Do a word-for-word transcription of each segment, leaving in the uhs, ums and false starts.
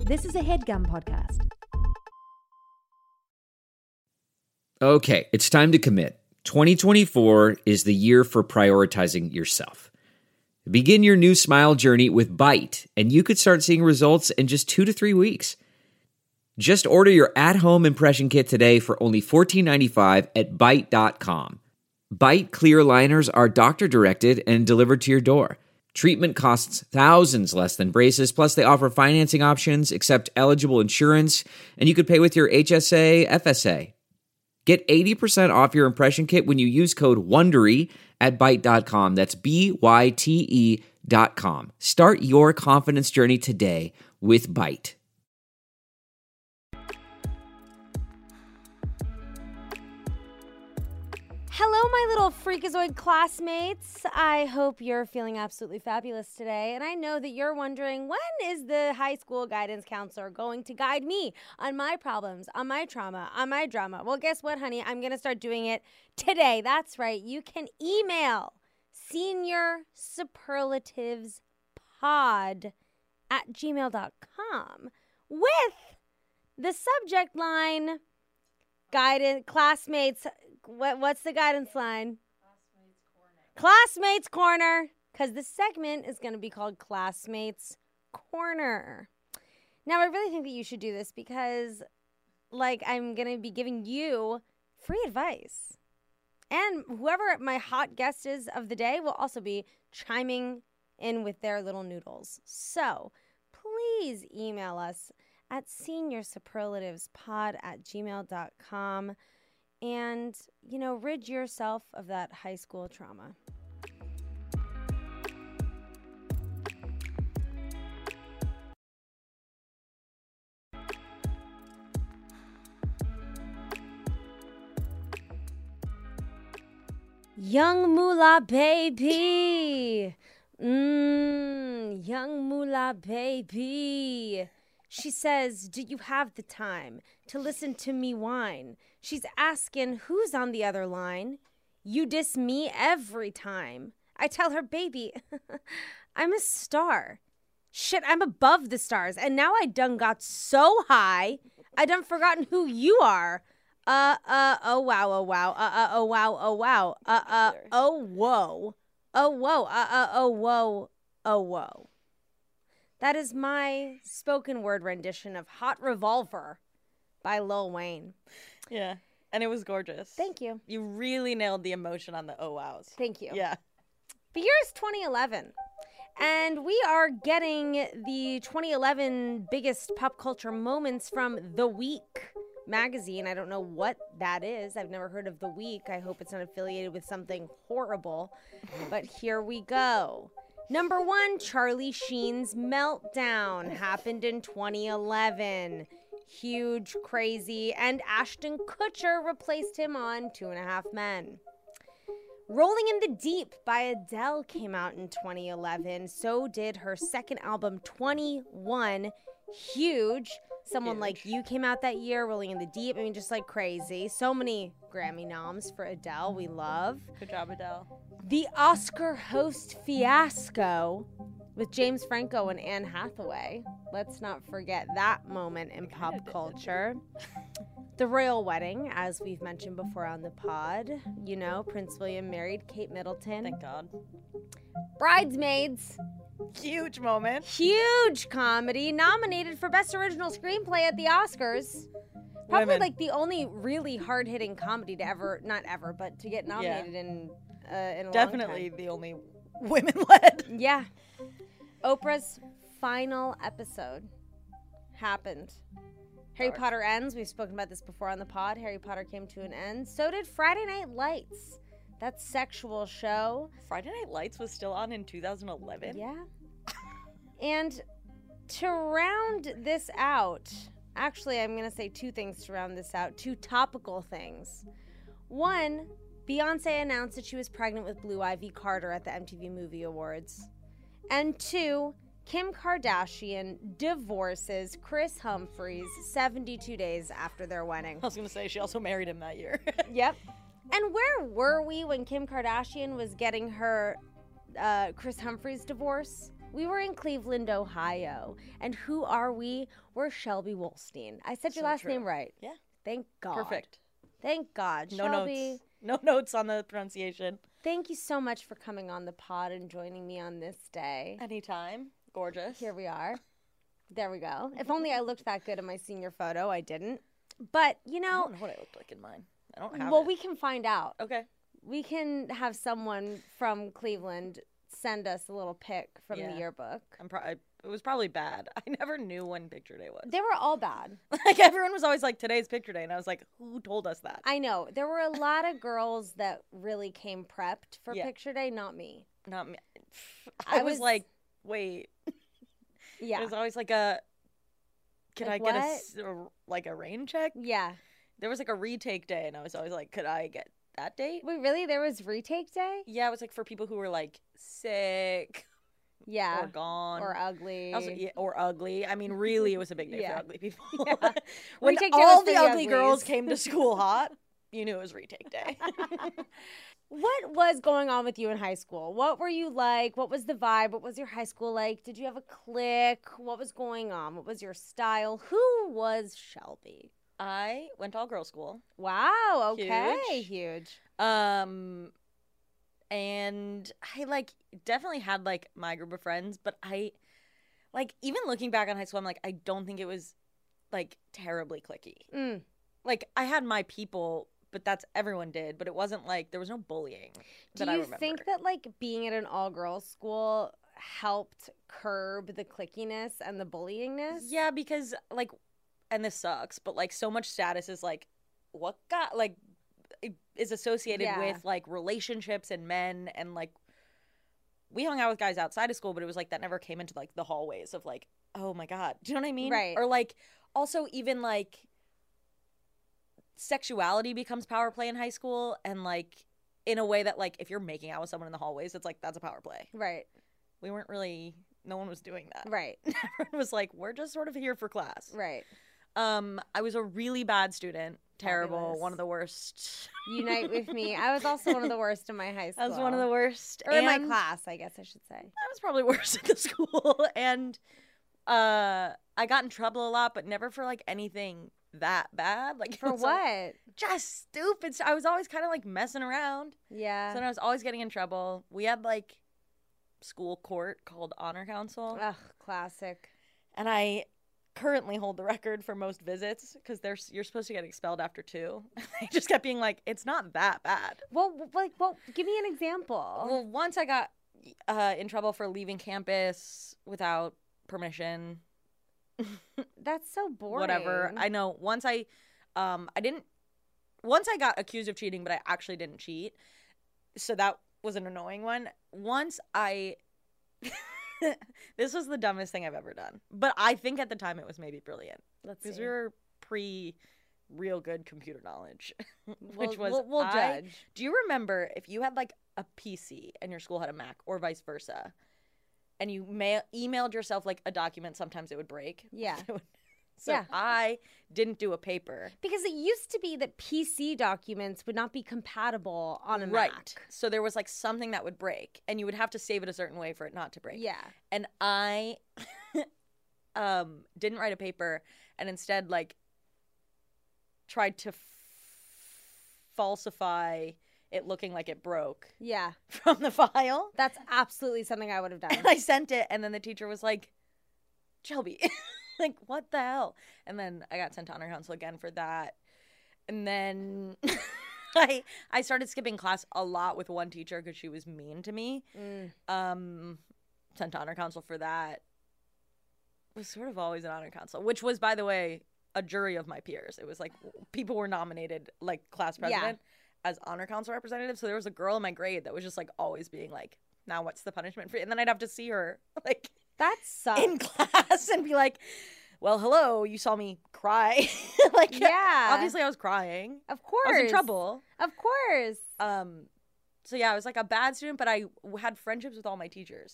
This is a HeadGum podcast. Okay, it's time to commit. twenty twenty-four is the year for prioritizing yourself. Begin your new smile journey with Byte, and you could start seeing results in just two to three weeks. Just order your at-home impression kit today for only fourteen ninety-five at byte dot com. Byte clear liners are doctor-directed and delivered to your door. Treatment costs thousands less than braces, plus they offer financing options, accept eligible insurance, and you could pay with your H S A, F S A. Get eighty percent off your impression kit when you use code WONDERY at byte dot com. That's B Y T E dot com. Start your confidence journey today with Byte. Hello, my little freakazoid classmates. I hope you're feeling absolutely fabulous today. And I know that you're wondering, when is the high school guidance counselor going to guide me on my problems, on my trauma, on my drama? Well, guess what, honey? I'm going to start doing it today. That's right. You can email senior superlatives pod at gmail dot com with the subject line, guidance, classmates. What what's the guidance line? Classmates Corner. Classmates Corner. Because this segment is going to be called Classmates Corner. Now, I really think that you should do this because, like, I'm going to be giving you free advice. And whoever my hot guest is of the day will also be chiming in with their little noodles. So, please email us at senior superlatives pod at gmail dot com. And, you know, rid yourself of that high school trauma. Young Moolah baby. Mmm, young Moolah baby. She says, do you have the time to listen to me whine? She's asking who's on the other line. You diss me every time. I tell her, baby, I'm a star. Shit, I'm above the stars. And now I done got so high, I done forgotten who you are. Uh, uh, oh, wow, oh, wow. Uh, uh, oh, wow, oh, wow. Uh, uh, oh, whoa. Oh, whoa. Uh, uh, oh, whoa. Oh, whoa. That is my spoken word rendition of Hot Revolver by Lil Wayne. Yeah, and it was gorgeous. Thank you. You really nailed the emotion on the oh wows. Thank you. Yeah. The year is twenty eleven, and we are getting the twenty eleven biggest pop culture moments from The Week magazine. I don't know what that is. I've never heard of The Week. I hope it's not affiliated with something horrible, but here we go. Number one, Charlie Sheen's meltdown happened in twenty eleven. Huge, crazy, and Ashton Kutcher replaced him on Two and a Half Men. Rolling in the Deep by Adele came out in twenty eleven. So did her second album, twenty-one. Huge. Someone Huge. Like You came out that year, Rolling in the Deep. I mean, just like crazy. So many Grammy noms for Adele. We love. Good job, Adele. The Oscar host fiasco with James Franco and Anne Hathaway. Let's not forget that moment in pop culture. The royal wedding, as we've mentioned before on the pod. You know, Prince William married Kate Middleton. Thank God. Bridesmaids. Huge moment. Huge comedy. Nominated for Best Original Screenplay at the Oscars. Probably Women. like the only really hard-hitting comedy to ever, not ever, but to get nominated yeah. in, uh, in a Definitely long time. the only women-led. Yeah. Oprah's final episode happened. Harry Dark. Potter ends. We've spoken about this before on the pod. Harry Potter came to an end. So did Friday Night Lights. That sexual show. Friday Night Lights was still on in two thousand eleven? Yeah. And to round this out, actually, I'm going to say two things to round this out. Two topical things. One, Beyonce announced that she was pregnant with Blue Ivy Carter at the M T V Movie Awards. And two, Kim Kardashian divorces Chris Humphries seventy-two days after their wedding. I was going to say, she also married him that year. Yep. And where were we when Kim Kardashian was getting her uh, Chris Humphries divorce? We were in Cleveland, Ohio. And who are we? We're Shelby Wolstein. I said your So last true. name right. Yeah. Thank God. Perfect. Thank God. No Shelby, notes. No notes on the pronunciation. thank you so much for coming on the pod and joining me on this day. Anytime. Gorgeous. Here we are. There we go. If only I looked that good in my senior photo. I didn't. But, you I know, don't know what I looked like in mine. I don't have well, it. we can find out. Okay. We can have someone from Cleveland send us a little pic from Yeah. the yearbook. I'm pro- I, it was probably bad. I never knew when picture day was. They were all bad. Like, everyone was always like, today's picture day. And I was like, who told us that? I know. There were a lot of girls that really came prepped for Yeah. picture day, not me. Not me. I, I was, was- like, wait. Yeah. It was always like a, can Like I get a what? s- a, like a rain check? Yeah. There was like a retake day. And I was always like, could I get that date? Wait, really? There was retake day? Yeah, it was like for people who were like sick Yeah. or gone. Or ugly. Also, yeah, or ugly. I mean, really, it was a big day Yeah. for ugly people. Yeah. When Retake day all was the for the ugly girls uglies. came to school hot, you knew it was retake day. What was going on with you in high school? What were you like? What was the vibe? What was your high school like? Did you have a clique? What was going on? What was your style? Who was Shelby? I went to all girls school. Wow, okay. Huge. Huge. Um, and I like definitely had like my group of friends, but I like even looking back on high school, I'm like, I don't think it was like terribly cliquey. Mm. Like I had my people, but that's everyone did, but it wasn't like there was no bullying Do that I you remember. think that like being at an all girls school helped curb the clickiness and the bullyingness? Yeah, because like, and this sucks, but like so much status is like, what got like it is associated Yeah. with like relationships and men, and like we hung out with guys outside of school, but it was like that never came into like the hallways of like, oh my God, do you know what I mean? Right. Or like also even like sexuality becomes power play in high school, and like in a way that like if you're making out with someone in the hallways, it's like that's a power play. Right. We weren't really, no one was doing that. Right. Everyone was like, we're just sort of here for class. Right. Um, I was a really bad student. Terrible. Fabulous. One of the worst. Unite with me. I was also one of the worst in my high school. I was one of the worst. Or in my And class, I guess I should say. I was probably worse at the school. And uh, I got in trouble a lot, but never for like anything that bad. Like For it's all- what? Just stupid. So I was always kind of like messing around. Yeah. So then I was always getting in trouble. We had like school court called honor council, Ugh, classic. and I currently hold the record for most visits because there's you're supposed to get expelled after two. I just kept being like, it's not that bad. Well, w- like, well, give me an example. Well, once I got uh, in trouble for leaving campus without permission. That's so boring. Whatever. I know. Once I, um, I didn't. Once I got accused of cheating, but I actually didn't cheat, so that was an annoying one. Once I, this was the dumbest thing I've ever done, but I think at the time it was maybe brilliant Let's because see. we were pre real good computer knowledge, We'll- which was we'll, we'll I- judge. Do you remember if you had like a P C and your school had a Mac, or vice versa, and you mail emailed yourself like a document? Sometimes it would break. Yeah. It would- so Yeah. I didn't do a paper. Because it used to be that P C documents would not be compatible on a Right. Mac. So there was like something that would break, and you would have to save it a certain way for it not to break. Yeah. And I um didn't write a paper, and instead like tried to f- falsify it looking like it broke Yeah. from the file. That's absolutely something I would have done. And I sent it, and then the teacher was like, Shelby, like, what the hell? And then I got sent to honor council again for that. And then I I started skipping class a lot with one teacher because she was mean to me. Mm. Um, sent to honor council for that. Was sort of always an honor council, which was, by the way, a jury of my peers. It was like people were nominated, like class Yeah. president, as honor council representative. So there was a girl in my grade that was just like always being like, now what's the punishment for you? And then I'd have to see her like That sucks. in class and be like, well, hello, you saw me cry. Like, Yeah. obviously I was crying. Of course. I was in trouble. Of course. Um, so yeah, I was like a bad student, but I w- had friendships with all my teachers.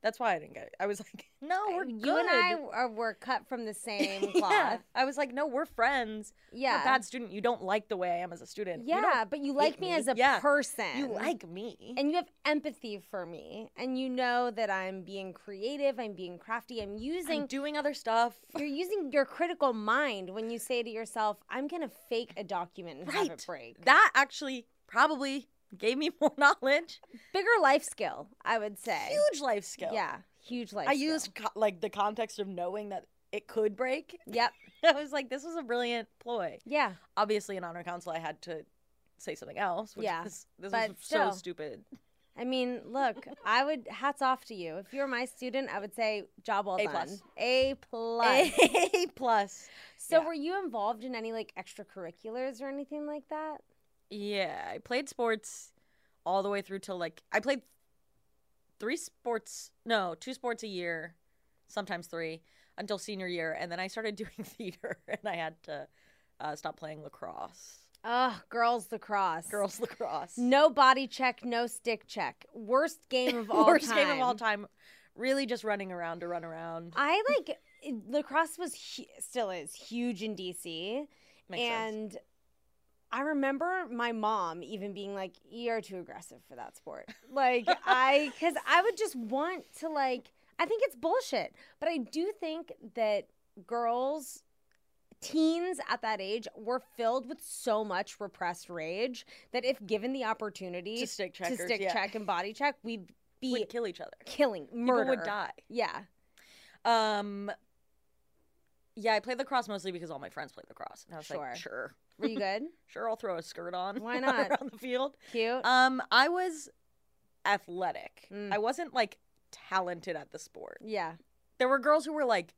That's why I didn't get it. I was like, no, we're you good. and I are, were cut from the same cloth. Yeah. I was like, no, we're friends. Yeah. You're a bad student. You don't like the way I am as a student. You Yeah, don't but you hate like me, as a Yeah. person. You like me. And you have empathy for me. And you know that I'm being creative, I'm being crafty, I'm using I'm doing other stuff. you're using your critical mind when you say to yourself, I'm gonna fake a document and have it Right. break. That actually probably gave me more knowledge. Bigger life skill, I would say. Huge life skill. Yeah, huge life I skill. used co- like the context of knowing that it could break. Yep. I was like, this was a brilliant ploy. Yeah. Obviously, in honor council, I had to say something else. Which Yeah, was, this but was still. so stupid. I mean, look, I would hats off to you. If you were my student, I would say job well A done. plus. A plus. A plus. So yeah. were you involved in any like extracurriculars or anything like that? Yeah, I played sports all the way through till like I played three sports, no, two sports a year, sometimes three, until senior year, and then I started doing theater, and I had to uh, stop playing lacrosse. Ugh, girls lacrosse. Girls lacrosse. No body check, no stick check. Worst game of all Worst time. game of all time. Really just running around to run around. I like lacrosse was hu- still is huge in D C. Makes and sense. I remember my mom even being like, "You're too aggressive for that sport." Like I, because I would just want to like. I think it's bullshit, but I do think that girls, teens at that age, were filled with so much repressed rage that if given the opportunity To stick to checkers, stick yeah. check and body check, we'd be Would kill each other. killing, murder. People would die. Yeah. Um. Yeah, I played lacrosse mostly because all my friends played lacrosse. And I was Sure. like, sure. Were you good? Sure, I'll throw a skirt on. Why not? around the field. Cute. Um, I was athletic. Mm. I wasn't like talented at the sport. Yeah. There were girls who were like,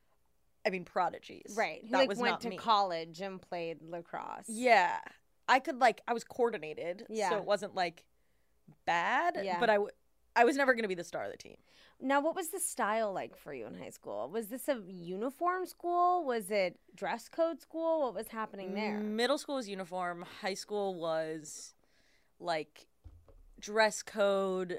I mean, prodigies. Right. Who That like was went not to me. college and played lacrosse. Yeah, I could like I was coordinated. Yeah. So it wasn't like bad. Yeah. But I, w- I was never gonna be the star of the team. Now, what was the style like for you in high school? Was this a uniform school? Was it dress code school? What was happening there? Middle school was uniform. High school was like dress code.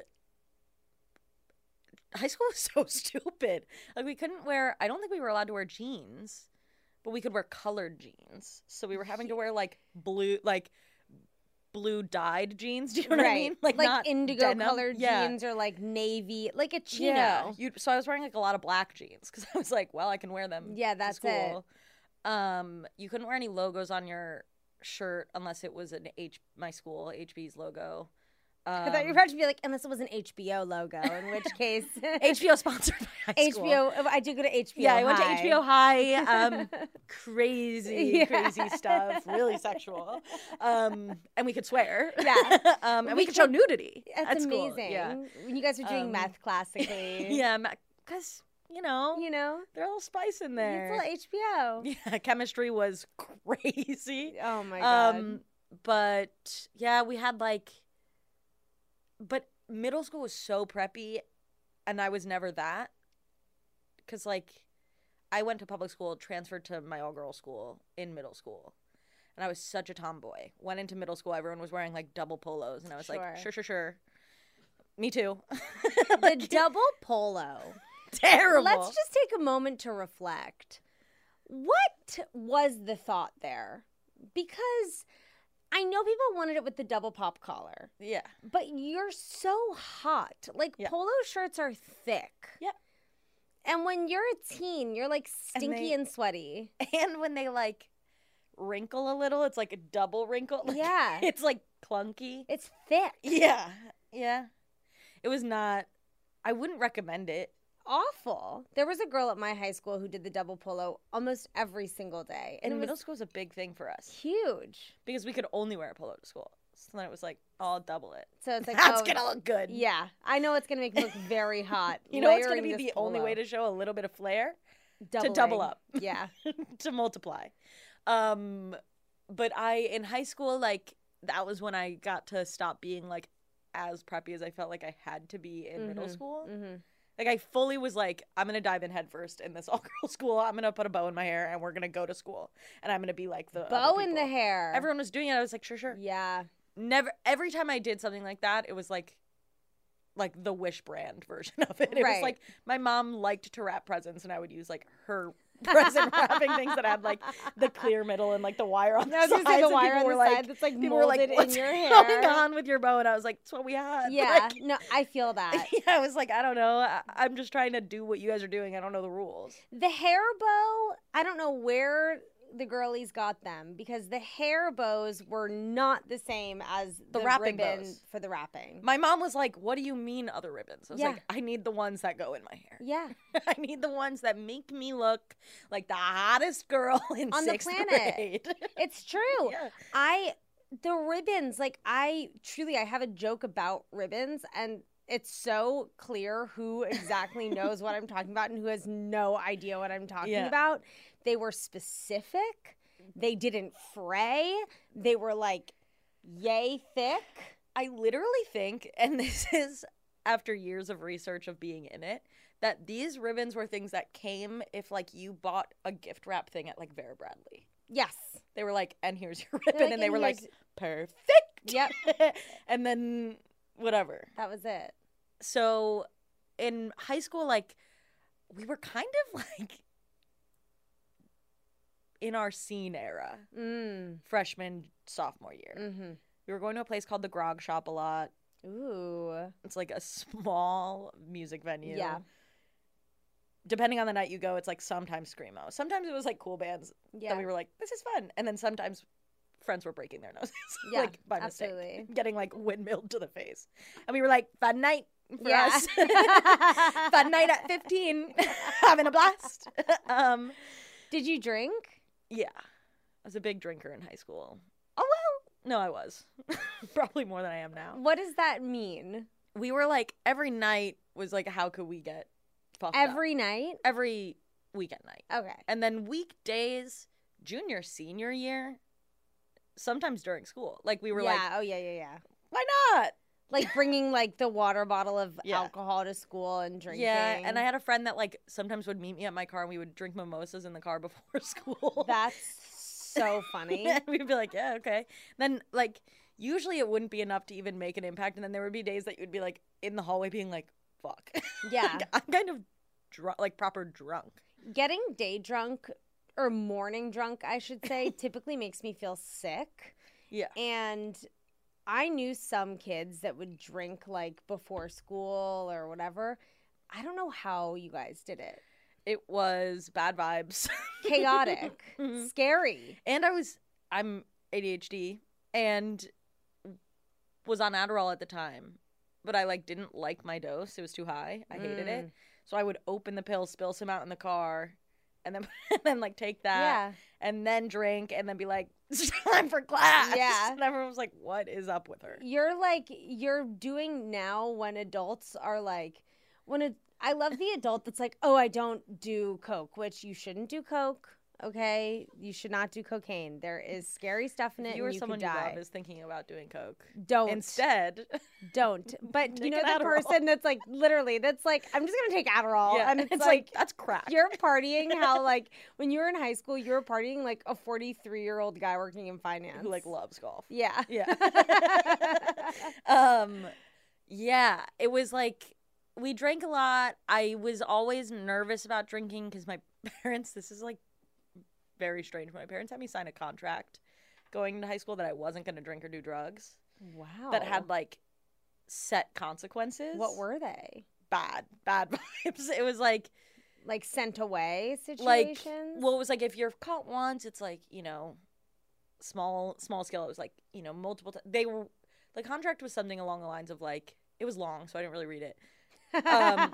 High school was so stupid. Like we couldn't wear. I don't think we were allowed to wear jeans, but we could wear colored jeans. So we were having to wear like blue, like blue dyed jeans. Do you know what I mean? Like, not indigo denim. colored Yeah. jeans or like navy, like a chino. Yeah. You, so I was wearing like a lot of black jeans because I was like, well, I can wear them. Yeah, to that's it. school. Um, you couldn't wear any logos on your shirt unless it was an H my school H B's logo. Um, I thought you were about to be like, unless it was an H B O logo, in which case H B O sponsored by high school. H B O. I do go to H B O. Yeah, I went to High. H B O High. Um, crazy, Yeah. crazy stuff. Really sexual. Um, and we could swear. Yeah. um, and we, We could show could- nudity. That's at school. amazing. Yeah. When you guys were doing Um, meth classically. Yeah, because you know You know, there's a little spice in it's there. a little H B O. Yeah, chemistry was crazy. Oh my god. Um, but yeah, we had like, but middle school was so preppy, and I was never that. Cause like, I went to public school, transferred to my all girls school in middle school, and I was such a tomboy. Went into middle school, everyone was wearing like double polos, and I was Sure. like, sure, sure, sure. Me too. The Like, double polo. terrible. Let's just take a moment to reflect. What was the thought there? Because I know people wanted it with the double pop collar, yeah. but you're so hot. Like Yeah. polo shirts are thick. Yeah. And when you're a teen, you're like stinky they- and sweaty. And when they like wrinkle a little, it's like a double wrinkle. Like, Yeah. It's like clunky. It's thick. Yeah. Yeah. It was not, I wouldn't recommend it. Awful. There was a girl at my high school who did the double polo almost every single day. And And it middle was school was a big thing for us huge. because we could only wear a polo to school. So then it was like, I'll double it. So it's like, That's oh, going to look good. yeah. I know it's going to make me look very hot. You know what's going to layering be this the only polo. way to show a little bit of flair? Doubling. double up. Yeah. To multiply. Um, but I, in high school, like, that was when I got to stop being, like, as preppy as I felt like I had to be in middle Mhm. school. Mm-hmm. Like, I fully was like, I'm going to dive in head first in this all-girl school. I'm going to put a bow in my hair, and we're going to go to school. And I'm going to be like the Bow other in the people. hair. Everyone was doing it. I was like, sure, sure. Yeah. Never. Every time I did something like that, it was like like the Wish brand version of it. It Right. was like my mom liked to wrap presents, and I would use like her present wrapping things that had like the clear middle and like the wire on the I was sides. gonna say the and wire people on were the like, side that's like people were like, molded in "What's your going hair. on with your bow?" And I was like, "That's what we had." Yeah, Like, no, I feel that. yeah, I was like, I don't know. I, I'm just trying to do what you guys are doing. I don't know the rules. The hair bow, I don't know where the girlies got them because the hair bows were not the same as The the, wrapping ribbon bows. for the wrapping. My mom was like, "What do you mean other ribbons?" I was Yeah. like, "I need the ones that go in my hair. Yeah, I need the ones that make me look like the hottest girl in On the sixth planet. grade." it's true. Yeah. I the ribbons, like I truly I have a joke about ribbons and it's so clear who exactly knows what I'm talking about and who has no idea what I'm talking Yeah. about. They were specific. They didn't fray. They were like yay thick. I literally think, and this is after years of research of being in it, that these ribbons were things that came if like you bought a gift wrap thing at like Vera Bradley. Yes. They were like, "And here's your ribbon," like, and they "And were like, here's-" "Perfect." Yep. And then whatever. That was it. So in high school, like we were kind of like in our scene era, Mm. freshman, sophomore year. Mm-hmm. We were going to a place called the Grog Shop a lot. Ooh. It's like a small music venue. Yeah. Depending on the night you go, it's like sometimes screamo. Sometimes it was like cool bands Yeah. that we were like, "This is fun," and then sometimes friends were breaking their noses, Yeah, like by mistake, absolutely. getting like windmilled to the face, and we were like, "Fun night for Yeah. us, fun night at fifteen, having a blast." um, Did you drink? yeah, I was a big drinker in high school. Oh well, no, I was probably more than I am now. What does that mean? We were like every night was like, how could we get fucked up? Every night? every weekend night, Okay. and then weekdays, junior senior year, sometimes during school. Like we were yeah. like, oh yeah, yeah, yeah. why not? Like bringing like the water bottle of Yeah. alcohol to school and drinking. Yeah, and I had a friend that like sometimes would meet me at my car and we would drink mimosas in the car before school. That's so funny. And we'd be like, yeah, okay. Then like usually it wouldn't be enough to even make an impact, and then there would be days that you'd be like in the hallway being like, fuck. Yeah. Like, I'm kind of drunk, like proper drunk. Getting day drunk or morning drunk, I should say, typically makes me feel sick. Yeah. And I knew some kids that would drink like before school or whatever. I don't know how you guys did it. It was bad vibes. Chaotic, Mhm. scary. And I was, I'm A D H D and was on Adderall at the time, but I like didn't like my dose. It was too high. I hated it. Mm. So I would open the pill, spill some out in the car, and then and then like take that Yeah. and then drink and then be like, it's time for class. Yeah. And everyone was like, what is up with her? You're like, you're doing now when adults are like, when a, I love the adult that's like, oh, I don't do Coke, which you shouldn't do Coke. Okay. You should not do cocaine. There is scary stuff in it. If you and or you someone could you die. love is thinking about doing coke, Don't. instead, Don't. But you Take know an the Adderall. person that's like, literally, that's like, I'm just going to take Adderall. yeah, And it's, it's like, like, that's crack. you're partying how, like, when you were in high school, you were partying like a forty-three-year-old guy working in finance. Who like loves golf. Yeah. Yeah. um, yeah, it was like we drank a lot. I was always nervous about drinking because my parents, this is like very strange. My parents had me sign a contract going into high school that I wasn't going to drink or do drugs Wow. that had like set consequences. What were they? bad, bad vibes. It was like, Like sent away situations? like, well, it was like if you're caught once, it's like, you know, small, small scale. It was like, you know, multiple times. They were, the contract was something along the lines of like, it was long, so I didn't really read it. Um,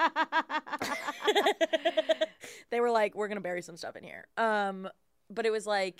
they were like, we're going to bury some stuff in here. Um, but it was like,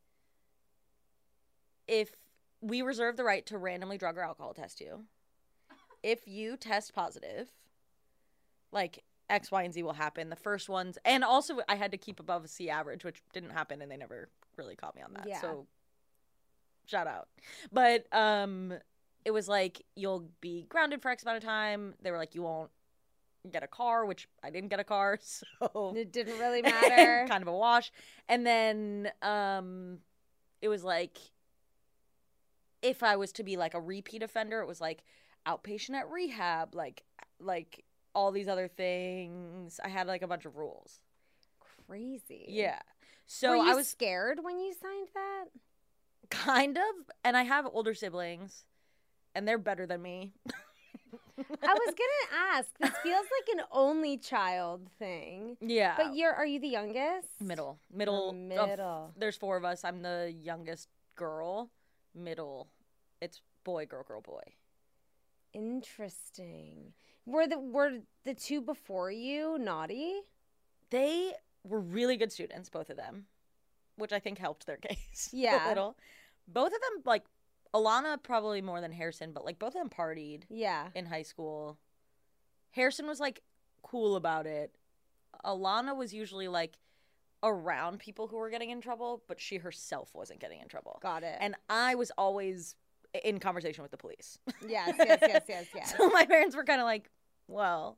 if we reserve the right to randomly drug or alcohol test you, if you test positive, like X, Y, and Z will happen. The first ones, and also I had to keep above a C average, which didn't happen, and they never really caught me on that. Yeah. So shout out. But um, it was like, you'll be grounded for X amount of time. They were like, you won't get a car, which I didn't get a car, so It didn't really matter. kind of a wash. And then um, it was like, if I was to be like a repeat offender, it was like outpatient at rehab, like like all these other things. I had like a bunch of rules. Crazy. Yeah. So Were you I was scared when you signed that? kind of, and I have older siblings, and they're better than me. I was gonna ask. This feels like an only child thing. Yeah. But you're are you the youngest? Middle. Middle. The of- middle. there's four of us. I'm the youngest girl. Middle. It's boy, girl, girl, boy. Interesting. Were the were the two before you naughty? They were really good students, both of them, which I think helped their case Yeah. a little. Both of them, like, Alana probably more than Harrison, but, like, both of them partied Yeah. in high school. Harrison was, like, cool about it. Alana was usually, like, around people who were getting in trouble, but she herself wasn't getting in trouble. Got it. And I was always in conversation with the police. yes, yes, yes, yes, yes. So my parents were kind of like, well,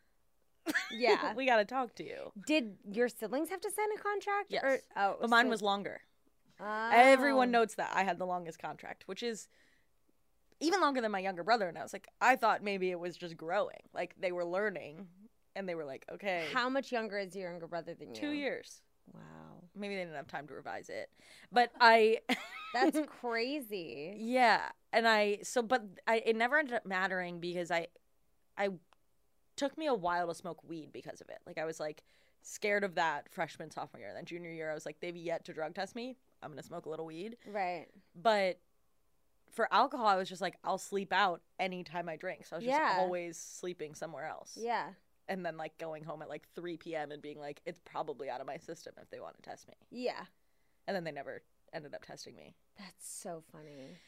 Yeah. we got to talk to you. Did your siblings have to sign a contract? Yes. Or, oh, But mine so- was longer. Oh. Everyone notes that I had the longest contract, which is even longer than my younger brother. And I was like, I thought maybe it was just growing. Like they were learning and they were like, okay, How much younger is your younger brother than you? two years. Wow. Maybe they didn't have time to revise it. But I, That's crazy. yeah. And I, so, but I, it never ended up mattering because I, I took me a while to smoke weed because of it. Like I was like scared of that freshman, sophomore year. And then junior year, I was like, they've yet to drug test me. I'm going to smoke a little weed. Right. But for alcohol, I was just like, I'll sleep out anytime I drink. So I was just Yeah. always sleeping somewhere else. Yeah. And then like going home at like three p.m. and being like, it's probably out of my system if they want to test me. Yeah. And then they never ended up testing me. That's so funny.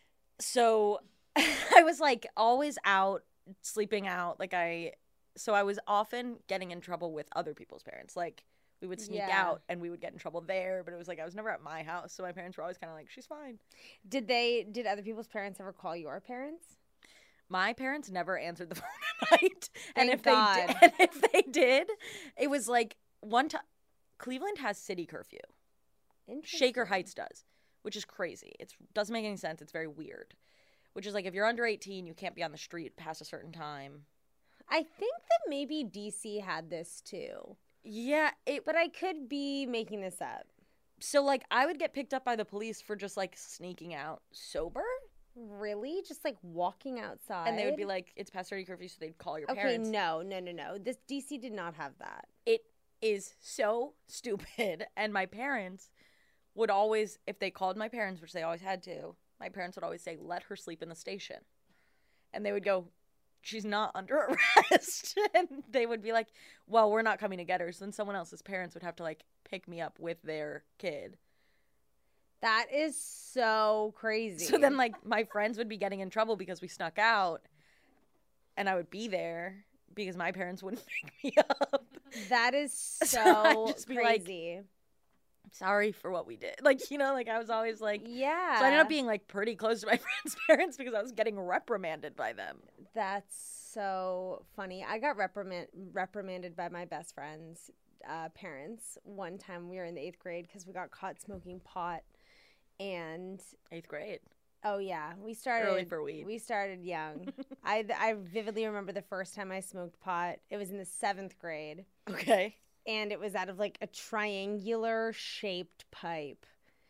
So I was like always out, sleeping out. Like I, so I was often getting in trouble with other people's parents. Like we would sneak Yeah. out and we would get in trouble there. But it was like I was never at my house. So my parents were always kind of like, she's fine. Did they? Did other people's parents ever call your parents? My parents never answered the phone at night. and Thank if God. they did, and if they did, it was like one time Cleveland has city curfew. Shaker Interesting. Heights does, which is crazy. It doesn't make any sense. It's very weird. Which is like if you're under eighteen, you can't be on the street past a certain time. I think that maybe D C had this too, Yeah, it but I could be making this up. so like I would get picked up by the police for just like sneaking out sober, Really? Just like walking outside? and they would be like, "It's past thirty curfew," so they'd call your okay, parents. no, no, no, no. This D C did not have that. It is so stupid, and my parents would always, if they called my parents, which they always had to, my parents would always say, "Let her sleep in the station," and they would go, "She's not under arrest," and they would be like, "Well, we're not coming to get her," so then someone else's parents would have to like pick me up with their kid. That is so crazy. So then, like, my friends would be getting in trouble because we snuck out, and I would be there because my parents wouldn't pick me up. that is So so I'd just be like, crazy. Sorry for what we did. Like, you know, like I was always like, yeah. so I ended up being like pretty close to my friends' parents because I was getting reprimanded by them. That's so funny. I got reprimand reprimanded by my best friend's uh, parents one time. We were in the eighth grade because we got caught smoking pot, and Eighth grade. oh yeah, we started Early for weed. We started young. I I vividly remember the first time I smoked pot. It was in the seventh grade, Okay. and it was out of like a triangular shaped pipe,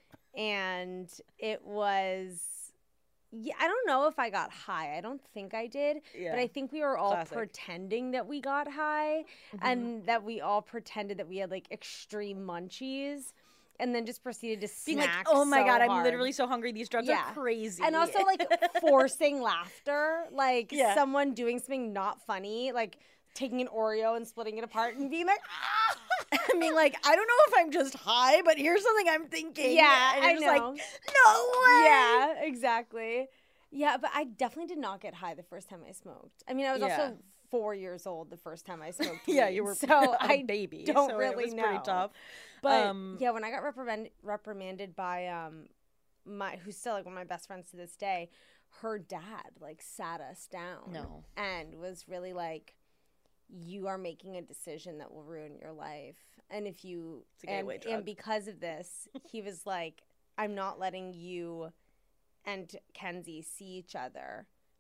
and it was. Yeah, I don't know if I got high. I don't think I did. Yeah. But I think we were all Classic. pretending that we got high Mhm. and that we all pretended that we had like extreme munchies and then just proceeded to Being like, snack oh my so God, I'm hard. literally so hungry. These drugs Yeah. are crazy. And also like forcing laughter, like Yeah. someone doing something not funny, like taking an Oreo and splitting it apart and being like, ah! I mean, like, I don't know if I'm just high, but here's something I'm thinking. Yeah, and I you're just know. like, no way. Yeah, exactly. Yeah, but I definitely did not get high the first time I smoked. I mean, I was Yeah. also four years old the first time I smoked weed. Yeah, you were so a I baby. don't so really it was know. pretty tough. But Um, yeah, when I got reprimand- reprimanded by um my who's still like one of my best friends to this day, her dad like sat us down No. and was really like, you are making a decision that will ruin your life, and if you It's a and, gateway drug. and because of this, he was like, I'm not letting you and Kenzie see each other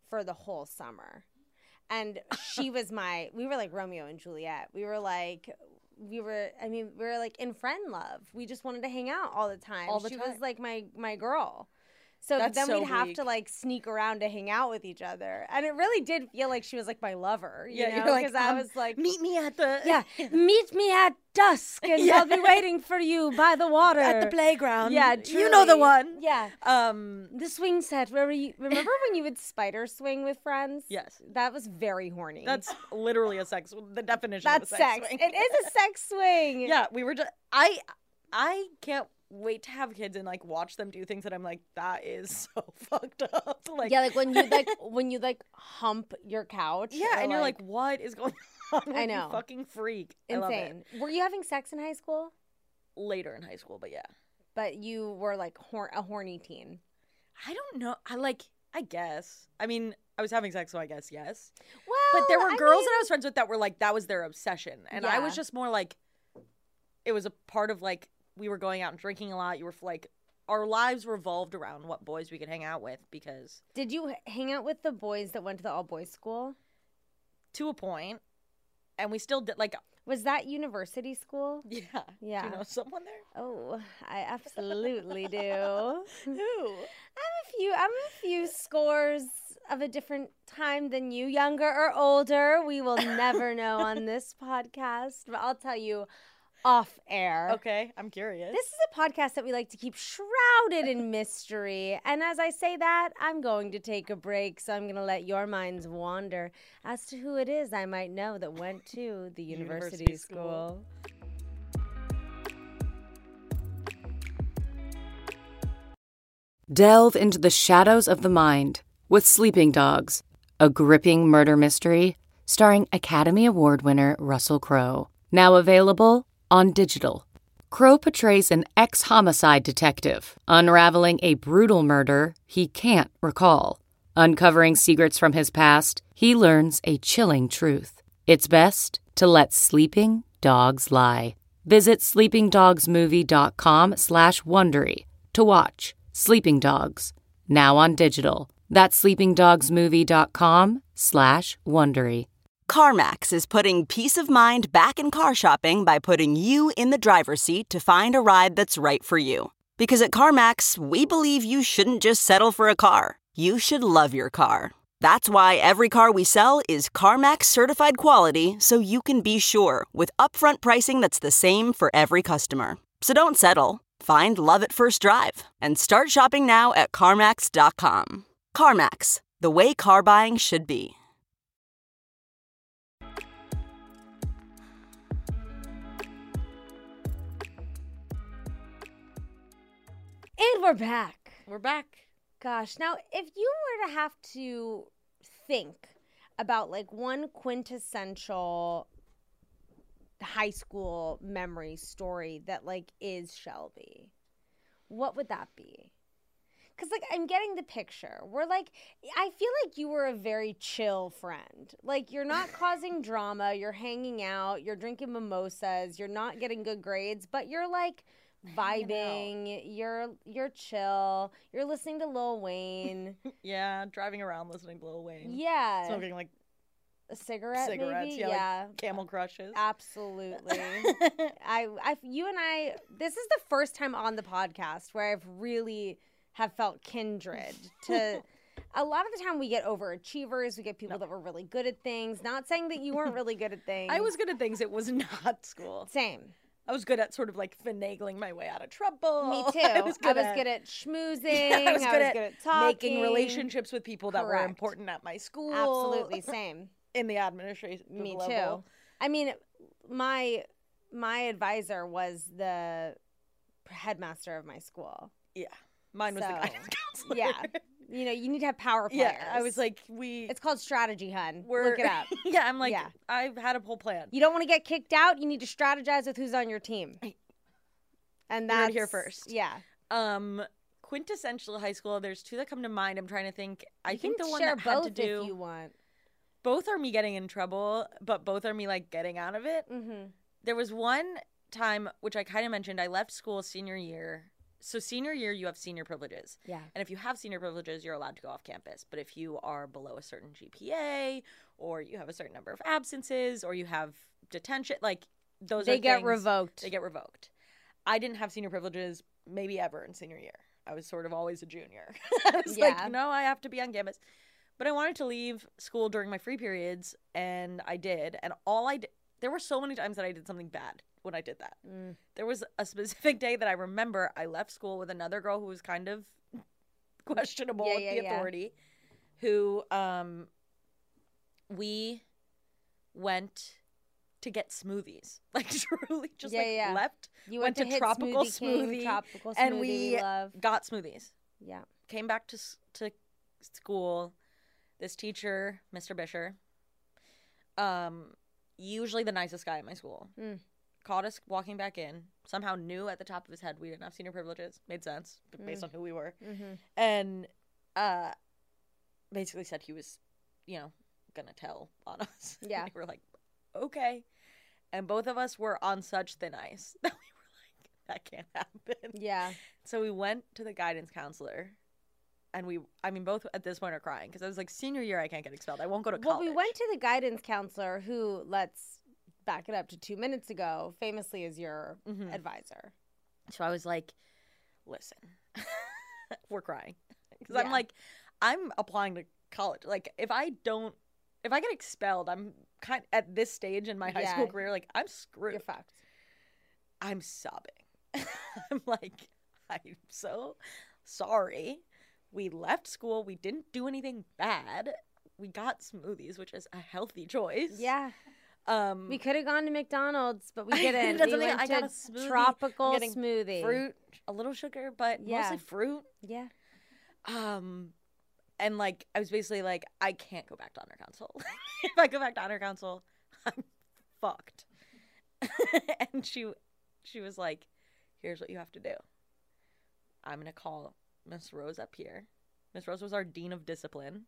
for the whole summer. And she was my, we were like Romeo and Juliet. We were like, we were, I mean, we were like in friend love. We just wanted to hang out all the time. All the she time. was like my, my girl. So That's then so we'd have weak. to like sneak around to hang out with each other. And it really did feel like she was like my lover. You Yeah, know? you're like, Because I um, was like, meet me at the yeah, meet me at dusk and Yeah. I'll be waiting for you by the water. at the playground. Yeah, you know the truly. one. Yeah. Um, The swing set where we remember when you would spider swing with friends? yes, That was very horny. that's literally a sex. The definition That's of a sex. sex. swing. It is a sex swing. Yeah, we were just. I I can't wait to have kids and like watch them do things that I'm like, that is so fucked up. Like, Yeah, like when you like when you like hump your couch. yeah, or, and you're like, what is going on? I You know. fucking freak. I love it. insane. Were you having sex in high school? Later in high school, but yeah, But you were like hor- a horny teen. I don't know. I like. I guess. I mean, I was having sex, so I guess yes. Well, But there were I girls mean, that I was friends with that were like, that was their obsession. And I was Yeah. just more like, it was a part of like, we were going out and drinking a lot. You were like, our lives revolved around what boys we could hang out with because Did you h- hang out with the boys that went to the all boys school? to a point, and we still did like, Was that university school? yeah. Yeah. Do you know someone there? Oh, I absolutely do. Who? I'm a few. I'm a few scores of a different time than you, younger or older. We will never know on this podcast, but I'll tell you off air. Okay, I'm curious. This is a podcast that we like to keep shrouded in mystery. And as I say that, I'm going to take a break. So I'm going to let your minds wander as to who it is I might know that went to the university, University school. school. Delve into the shadows of the mind with Sleeping Dogs, a gripping murder mystery starring Academy Award winner Russell Crowe. Now available on digital. Crowe portrays an ex-homicide detective unraveling a brutal murder he can't recall. Uncovering secrets from his past, he learns a chilling truth. It's best to let sleeping dogs lie. Visit sleepingdogsmovie.com slash Wondery to watch Sleeping Dogs, now on digital. That's sleepingdogsmovie.com slash Wondery. CarMax is putting peace of mind back in car shopping by putting you in the driver's seat to find a ride that's right for you. Because at CarMax, we believe you shouldn't just settle for a car. You should love your car. That's why every car we sell is CarMax certified quality, so you can be sure with upfront pricing that's the same for every customer. So don't settle. Find love at first drive and start shopping now at CarMax dot com. CarMax, the way car buying should be. And we're back. We're back. Gosh, now if you were to have to think about like one quintessential high school memory story that like is Shelby, what would that be? Because like I'm getting the picture. We're like, I feel like you were a very chill friend. Like you're not causing drama. You're hanging out. You're drinking mimosas. You're not getting good grades, but you're like vibing. You're you're chill. You're listening to Lil Wayne. Yeah, driving around listening to Lil Wayne. Yeah, Smoking like a cigarette. cigarettes. maybe? Yeah, yeah. like Camel Crushes. Absolutely. I, I, you and I, this is the first time on the podcast where I've really have felt kindred to. A lot of the time we get overachievers. We get people No. that were really good at things. Not saying that you weren't really good at things. I was good at things. It was not school. Same. I was good at sort of like finagling my way out of trouble. Me too. I was good, at, at schmoozing. Yeah, I was good at talking. making relationships with people that were Correct. important at my school. Absolutely, same. In the administration Me level. too. I mean, my my advisor was the headmaster of my school. Yeah. Mine was the So, guidance counselor. Yeah. You know, you need to have power players. Yeah. I was like, we. it's called strategy, hun. we're, Look it up. yeah. I'm like, Yeah. I've had a whole plan. You don't want to get kicked out. You need to strategize with who's on your team. And You heard that's it here first. Yeah. Um, quintessential high school. There's two that come to mind. I'm trying to think. I You think can the one share that had both to do. if you want. Both are me getting in trouble, but both are me like getting out of it. Mm-hmm. There was one time, which I kind of mentioned, I left school senior year so senior year, you have senior privileges. Yeah. And if you have senior privileges, you're allowed to go off campus. But if you are below a certain G P A, or you have a certain number of absences, or you have detention, like those They are get things- revoked. They get revoked. I didn't have senior privileges maybe ever in senior year. I was sort of always a junior. I was Yeah. like, no, I have to be on campus. But I wanted to leave school during my free periods, and I did. And all I did, there were so many times that I did something bad when I did that. Mm. There was a specific day that I remember I left school with another girl who was kind of questionable Yeah, with yeah, the yeah. authority, who um, we went to get smoothies. Like, truly, just Yeah, like yeah. left, You went went, to, to hit Tropical Smoothie King, Smoothie, Tropical Smoothie, and we, we love. got smoothies. Yeah. Came back to s- to school. This teacher, Mister Bisher, um, usually the nicest guy at my school, Mm. caught us walking back in. Somehow knew at the top of his head we didn't have senior privileges. Made sense b- based Mm. on who we were, Mm-hmm. and uh, basically said he was, you know, gonna tell on us. Yeah. We were like, okay, and both of us were on such thin ice that we were like, that can't happen. Yeah. So we went to the guidance counselor, and we, I mean, both at this point are crying because I was like, senior year, I can't get expelled. I won't go to Well, college. we went to the guidance counselor who, let's back it up to two minutes ago, famously is your Mhm. advisor. So I was like, listen, we're crying. Because Yeah. I'm like, I'm applying to college. Like, if I don't, if I get expelled, I'm kind at this stage in my high Yeah. school career, like, I'm screwed. You're fucked. I'm sobbing. I'm like, I'm so sorry. We left school. We didn't do anything bad. We got smoothies, which is a healthy choice. Yeah. Um, We could have gone to McDonald's, but we didn't. That's we the thing, went I got to a smoothie. tropical I'm getting smoothie. fruit, a little sugar, but Yeah. mostly fruit. Yeah. Um, and like I was basically like, I can't go back to honor council. If I go back to honor council, I'm fucked. And she, she was like, "Here's what you have to do. I'm gonna call Miss Rose up here. Miss Rose was our dean of discipline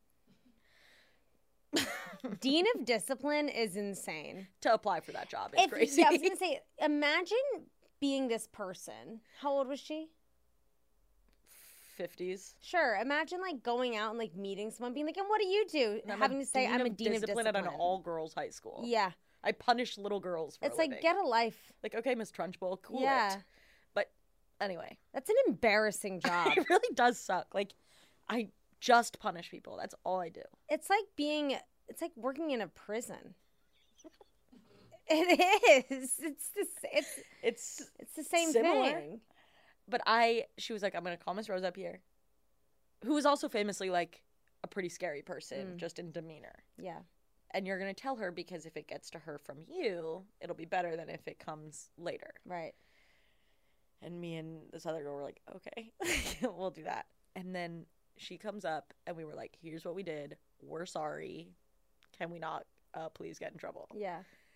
Dean of Discipline is insane. to apply for that job. It's If, crazy. yeah, I was going to say, imagine being this person. How old was she? Fifties. Sure. Imagine like going out and like meeting someone, being like, and what do you do? And I'm Having to say, I'm a dean of discipline. at an all-girls high school. Yeah. I punish little girls for It's a like, living. get a life. Like, okay, Miss Trunchbull, cool Yeah. it. But anyway, That's an embarrassing job. it really does suck. Like, I just punish people. That's all I do. It's like being, it's like working in a prison. It is. It's the, it's, It's, it's the same Similar. thing. but I, she was like, I'm going to call Miss Rose up here, who is also famously like a pretty scary person, Mm. just in demeanor. Yeah. And you're going to tell her because if it gets to her from you, it'll be better than if it comes later. Right. And me and this other girl were like, okay, we'll do that. And then she comes up and we were like, here's what we did. We're sorry. Can we not uh, please get in trouble? Yeah.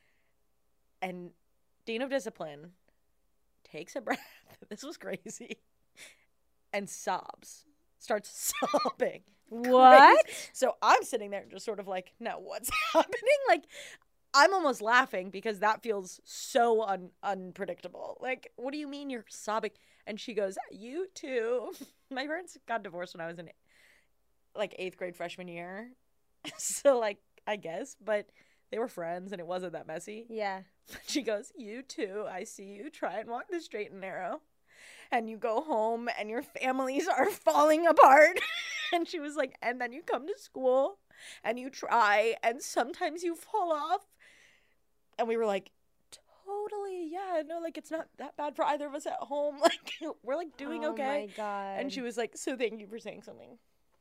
And Dean of Discipline takes a breath. This was crazy. And sobs. Starts sobbing. What? Crazy. So I'm sitting there just sort of like, no, what's happening? Like, I'm almost laughing because that feels so un- unpredictable. Like, what do you mean you're sobbing? And she goes, you too. My parents got divorced when I was in like eighth grade freshman year. So like, I guess, but they were friends and it wasn't that messy. Yeah. She goes, you too. I see you try and walk the straight and narrow. And you go home and your families are falling apart. And she was like, and then you come to school and you try and sometimes you fall off. And we were like, totally, yeah, no, like it's not that bad for either of us at home. Like we're like doing oh okay. my God. And she was like, so thank you for saying something.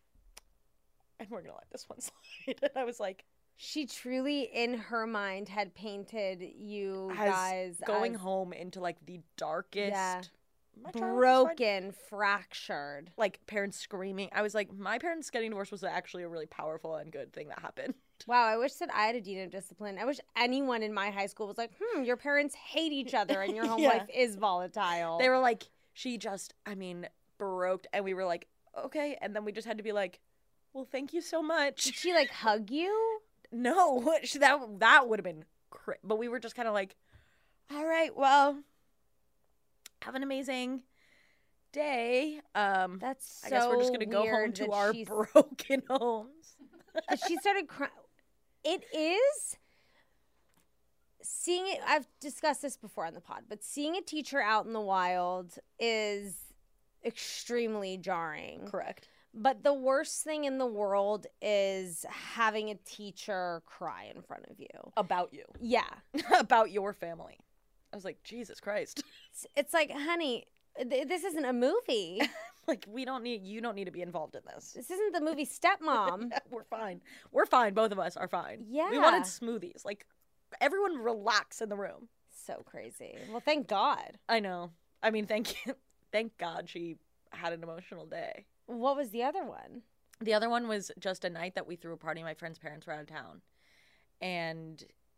And we're gonna let this one slide. And I was like, She truly, in her mind, had painted you as guys going as home into like the darkest, Yeah. My child was fine. broken, fractured. Like parents screaming. I was like, my parents getting divorced was actually a really powerful and good thing that happened. Wow, I wish that I had a dean of discipline. I wish anyone in my high school was like, hmm, your parents hate each other and your home Yeah. life is volatile. They were like, she just, I mean, broke. And we were like, okay. And then we just had to be like, well, thank you so Did much. she like hug you? No, she- that that would have been cra- but we were just kind of like, all right, well, have an amazing day. Um, That's so I guess we're just gonna go home weird to that our she's- broken homes. that she started crying. It is seeing it. I've discussed this before on the pod, but seeing a teacher out in the wild is extremely jarring. Correct. But the worst thing in the world is having a teacher cry in front of you. About you. Yeah. About your family. I was like, Jesus Christ. It's, it's like, honey, th- this isn't a movie. Like, we don't need, you don't need to be involved in this. This isn't the movie Stepmom. We're fine. We're fine. Both of us are fine. Yeah. We wanted smoothies. Like, everyone relax in the room. So crazy. Well, thank God. I know. I mean, thank you. Thank God she had an emotional day. What was the other one? The other one was just a night that we threw a party. My friend's parents were out of town. And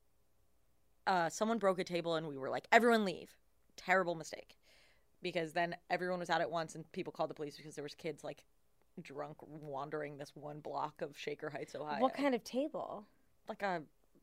uh, someone broke a table and we were like, everyone leave. Terrible mistake. Because then everyone was out at once and people called the police because there was kids like drunk wandering this one block of Shaker Heights, Ohio. What kind of table? Like a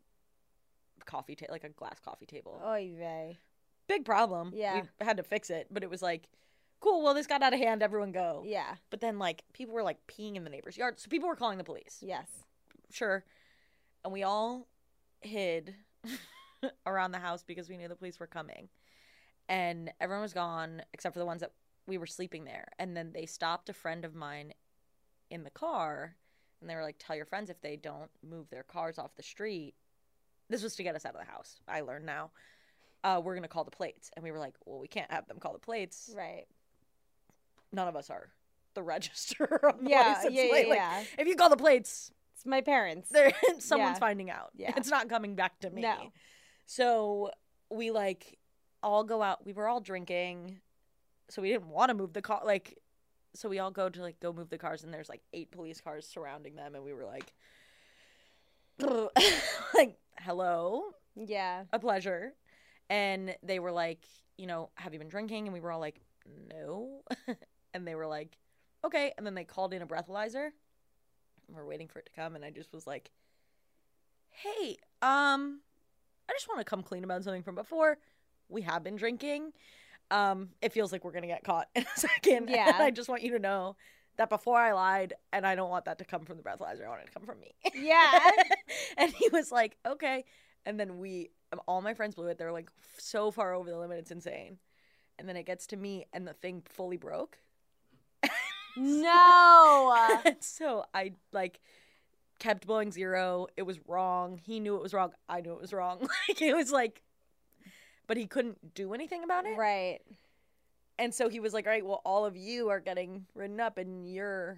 coffee table, like a glass coffee table. Oy vey. Big problem. Yeah. We had to fix it, but it was like, cool, well, this got out of hand, everyone go. Yeah. But then, like, people were, like, peeing in the neighbor's yard, so people were calling the police. Yes. Sure. And we all hid around the house because we knew the police were coming. And everyone was gone, except for the ones that we were sleeping there. And then they stopped a friend of mine in the car, and they were like, tell your friends if they don't move their cars off the street. This was to get us out of the house. I learned now. Uh, we're going to call the plates. And we were like, well, we can't have them call the plates. Right. None of us are the register of the Yeah, license yeah, plate. yeah, Like, yeah. if you call the plates, It's my parents. there someone's Yeah. finding out. Yeah. It's not coming back to me. No. So we like all go out. We were all drinking, so we didn't want to move the car. Like, so we all go to like go move the cars, and there's like eight police cars surrounding them, and we were like, like, hello, Yeah. a pleasure. And they were like, you know, have you been drinking? And we were all like, no. And they were like, okay. And then they called in a breathalyzer. And we're waiting for it to come. And I just was like, hey, um, I just want to come clean about something from before. We have been drinking. Um, it feels like we're going to get caught in a second. Yeah. And I just want you to know that before I lied, and I don't want that to come from the breathalyzer. I want it to come from me. Yeah. And he was like, okay. And then we, all my friends blew it. They're like so far over the limit. It's insane. And then it gets to me and the thing fully broke. No. And so I like kept blowing zero. It was wrong. He knew it was wrong. I knew it was wrong. Like it was like, but he couldn't do anything about it. Right. And so he was like, all right, well, all of you are getting ridden up and you're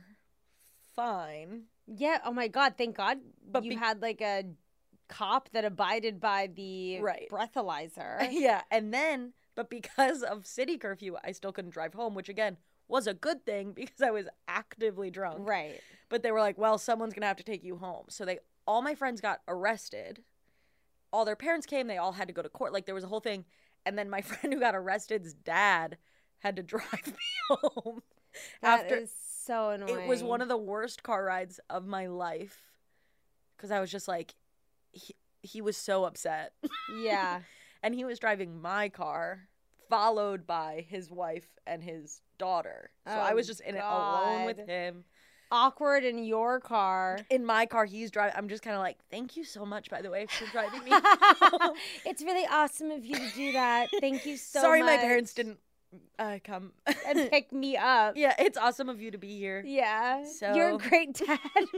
fine. Yeah. Oh my God. Thank God But you be- had like a cop that abided by the Right. breathalyzer. Yeah. And then, but because of city curfew, I still couldn't drive home, which again was a good thing because I was actively drunk. Right. But they were like, well, someone's going to have to take you home. So they, all my friends got arrested. All their parents came. They all had to go to court. Like there was a whole thing. And then my friend who got arrested's dad had to drive me home. That after is so annoying. it was one of the worst car rides of my life. Because I was just like, he, he was so upset. Yeah. And he was driving my car, followed by his wife and his daughter. So I Oh, was just in it alone with God. him. Awkward in your car. In my car, he's driving. I'm just kind of like, thank you so much, by the way, for driving me home. It's really awesome of you to do that. Thank you so Sorry much. my parents didn't uh, come. And pick me up. Yeah, it's awesome of you to be here. Yeah. You're a So- great dad.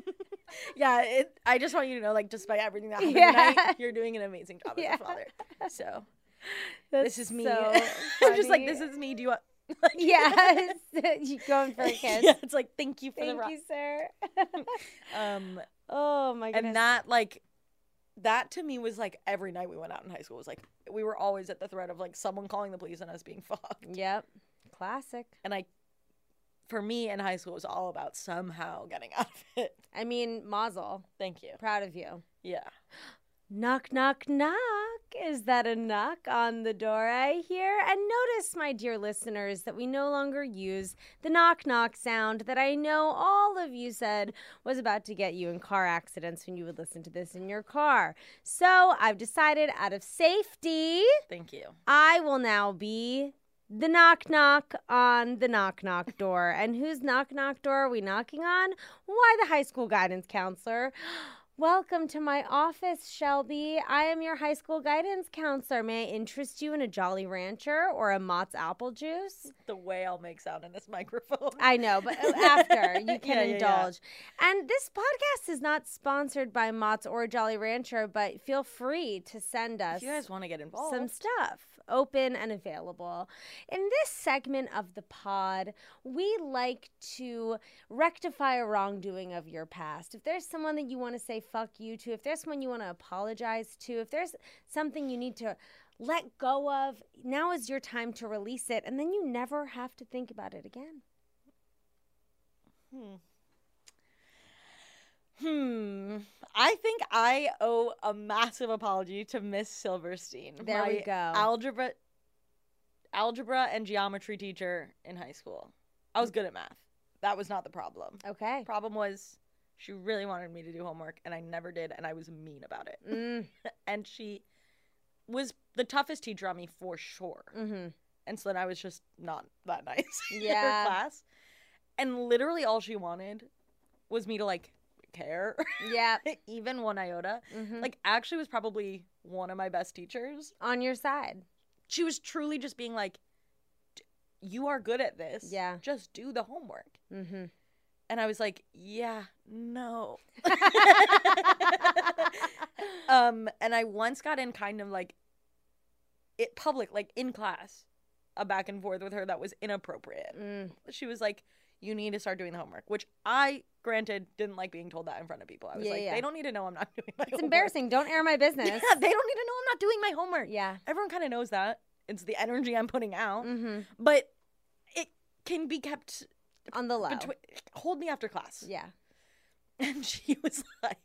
Yeah, it, I just want you to know, like, despite everything that happened Yeah. tonight, you're doing an amazing job Yeah. as a father. So That's this is me. so I'm just like, funny. this is me. Do you want? Like, Yes. You going for a kiss? Yeah, it's like, thank you for Thank the rock. you, sir. Um, Oh my goodness. and that like, that to me was like every night we went out in high school was like we were always at the threat of like someone calling the police and us being fucked. Yep. Classic. And I, for me in high school, it was all about somehow getting out of it. I mean, Mazel. Thank you. Proud of you. Yeah. Knock, knock, knock. Is that a knock on the door I hear? And notice, my dear listeners, that we no longer use the knock, knock sound that I know all of you said was about to get you in car accidents when you would listen to this in your car. So I've decided, out of safety, Thank you. I will now be the knock knock on the knock knock door. And whose knock knock door are we knocking on? Why, the high school guidance counselor. Welcome to my office, Shelby. I am your high school guidance counselor. May I interest you in a Jolly Rancher or a Mott's apple juice? The way I'll make sound in this microphone. I know, but after you can Yeah, yeah, indulge. And this podcast is not sponsored by Mott's or Jolly Rancher, but feel free to send us If you guys want to get involved. some stuff, open and available. In this segment of the pod, we like to rectify a wrongdoing of your past. If there's someone that you want to say fuck you to, if there's someone you want to apologize to, if there's something you need to let go of, now is your time to release it, and then you never have to think about it again. Hmm. Hmm. I think I owe a massive apology to Miss Silverstein. There my we go. Algebra, algebra and geometry teacher in high school. I was good at math. That was not the problem. Okay. Problem was she really wanted me to do homework, and I never did, and I was mean about it. Mm. And she was the toughest teacher on me for sure. Mm-hmm. And so then I was just not that nice in Yeah. her class. And literally all she wanted was me to, like, care. Yeah. Even one iota. Mm-hmm. Like, actually was probably one of my best teachers. On your side. She was truly just being like, "D- you are good at this. Yeah. Just do the homework. Mm-hmm. And I was like, yeah, no. um, and I once got in kind of like it public, like in class, a back and forth with her that was inappropriate. Mm. She was like, you need to start doing the homework, which I, granted, didn't like being told that in front of people. I was Yeah, like, yeah. they don't need to know I'm not doing my It's homework. embarrassing. Don't air my business. Yeah, they don't need to know I'm not doing my homework. Yeah. Everyone kind of knows that. It's the energy I'm putting out. Mm-hmm. But it can be kept On the low. between. Hold me after class. Yeah. And she was like,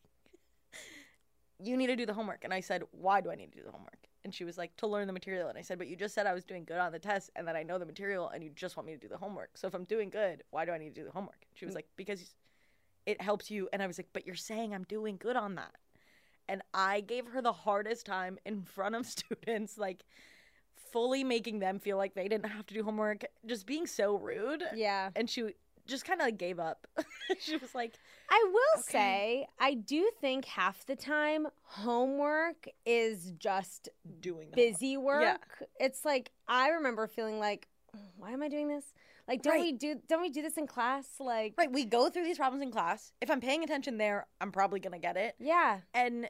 you need to do the homework. And I said, why do I need to do the homework? And she was like, to learn the material. And I said, but you just said I was doing good on the test and that I know the material and you just want me to do the homework. So if I'm doing good, why do I need to do the homework? She was like, because it helps you. And I was like, but you're saying I'm doing good on that. And I gave her the hardest time in front of students, like fully making them feel like they didn't have to do homework, just being so rude. Yeah. And she just kind of like gave up. She was like, I will Okay. say, I do think half the time homework is just doing the busy work. Yeah. It's like, I remember feeling like, why am I doing this? Like, don't Right. we do don't we do this in class? Like, Right, we go through these problems in class. If I'm paying attention there, I'm probably gonna get it. yeah. And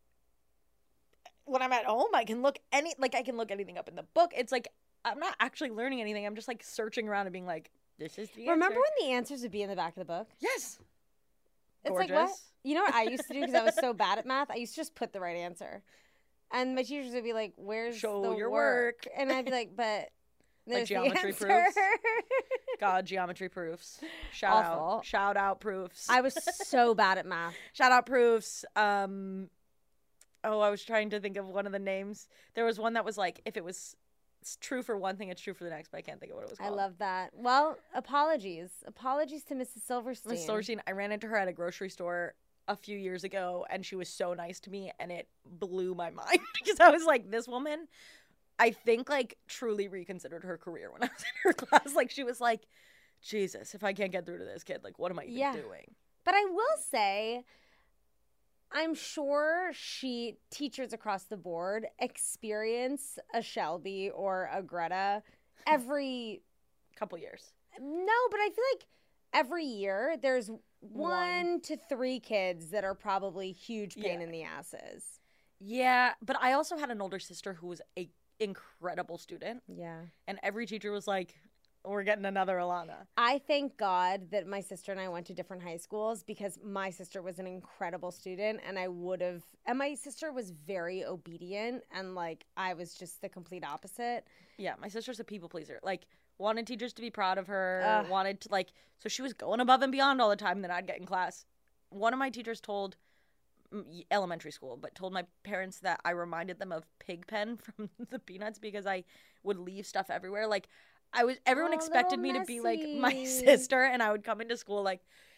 when I'm at home, I can look any like I can look anything up in the book. It's like I'm not actually learning anything. I'm just like searching around and being like, "This is the Remember answer." when the answers would be in the back of the book? Yes. It's Gorgeous. like, what? You know what I used to do because I was so bad at math? I used to just put the right answer. And my teachers would be like, where's Show the your work? work. And I'd be like, but there's geometry the answer. proofs? God, geometry proofs. Shout Awful. out. Shout out proofs. I was so bad at math. Shout out proofs. Um oh, I was trying to think of one of the names. There was one that was like, if it was it's true for one thing, it's true for the next, but I can't think of what it was I called. love that. Well, apologies. Apologies to Missus Silverstein. Miss Silverstein, I ran into her at a grocery store a few years ago, and she was so nice to me, and it blew my mind because I was like, this woman, I think, like, truly reconsidered her career when I was in her class. Like, she was like, Jesus, if I can't get through to this kid, like, what am I even Yeah. doing? But I will say, I'm sure she, teachers across the board, experience a Shelby or a Greta every, Couple years. no, but I feel like every year there's one, One. to three kids that are probably huge pain Yeah. in the asses. Yeah, but I also had an older sister who was a incredible student, Yeah. and every teacher was like, we're getting another Alana. I thank God that my sister and I went to different high schools because my sister was an incredible student and I would have, and my sister was very obedient and like I was just the complete opposite. Yeah, my sister's a people pleaser. Like, wanted teachers to be proud of her, Ugh. wanted to, like, so she was going above and beyond all the time that I'd get in class. One of my teachers told, mm, elementary school, but told my parents that I reminded them of Pigpen from the Peanuts because I would leave stuff everywhere. Like, I was, everyone Oh, expected little me to be like my Nessie. sister, and I would come into school like,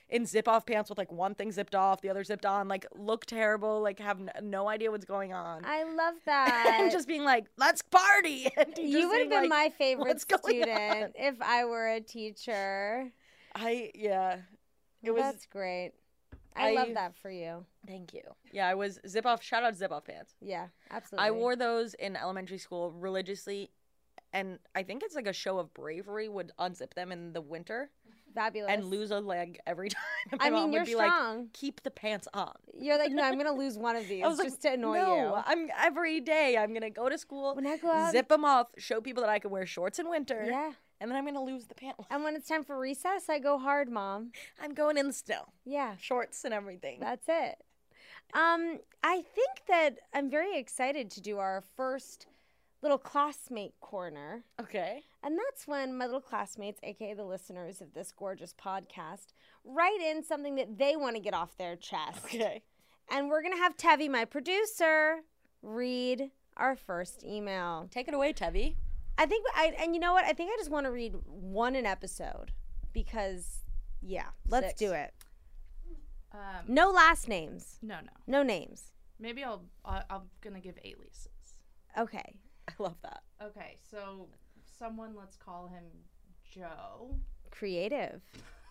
in zip-off pants with, like, one thing zipped off, the other zipped on, like, look terrible, like, have n- no idea what's going on. I love that. And just being like, let's party. And you would have been like, my favorite "What's going student on?" if I were a teacher. I, yeah. It was, That's great. I, I- love that for you. thank you. Yeah, I was zip-off, shout out zip-off pants. Yeah, absolutely. I wore those in elementary school religiously, and I think it's like a show of bravery would unzip them in the winter Fabulous. and lose a leg every time. And my I mean, mom you're would be strong. like, keep the pants on. You're like, no, I'm gonna lose one of these I was just like, to annoy no, you. I'm every day. I'm gonna go to school, When I go out, zip them off, show people that I can wear shorts in winter, yeah. and then I'm gonna lose the pant. And when it's time for recess, I go hard, Mom. I'm going in the snow, Yeah, shorts and everything. that's it. Um, I think that I'm very excited to do our first little classmate corner. Okay. And that's when my little classmates, aka the listeners of this gorgeous podcast, write in something that they want to get off their chest. Okay. And we're going to have Tevi, my producer, read our first email. Take it away, Tevi. I think, I and you know what? I think I just want to read one an episode because, yeah, let's Six. do it. Um, No last names. no, no. No names. Maybe I'll, I, I'm gonna give aliases. Okay. I love that. Okay, so someone, let's call him Joe. Creative.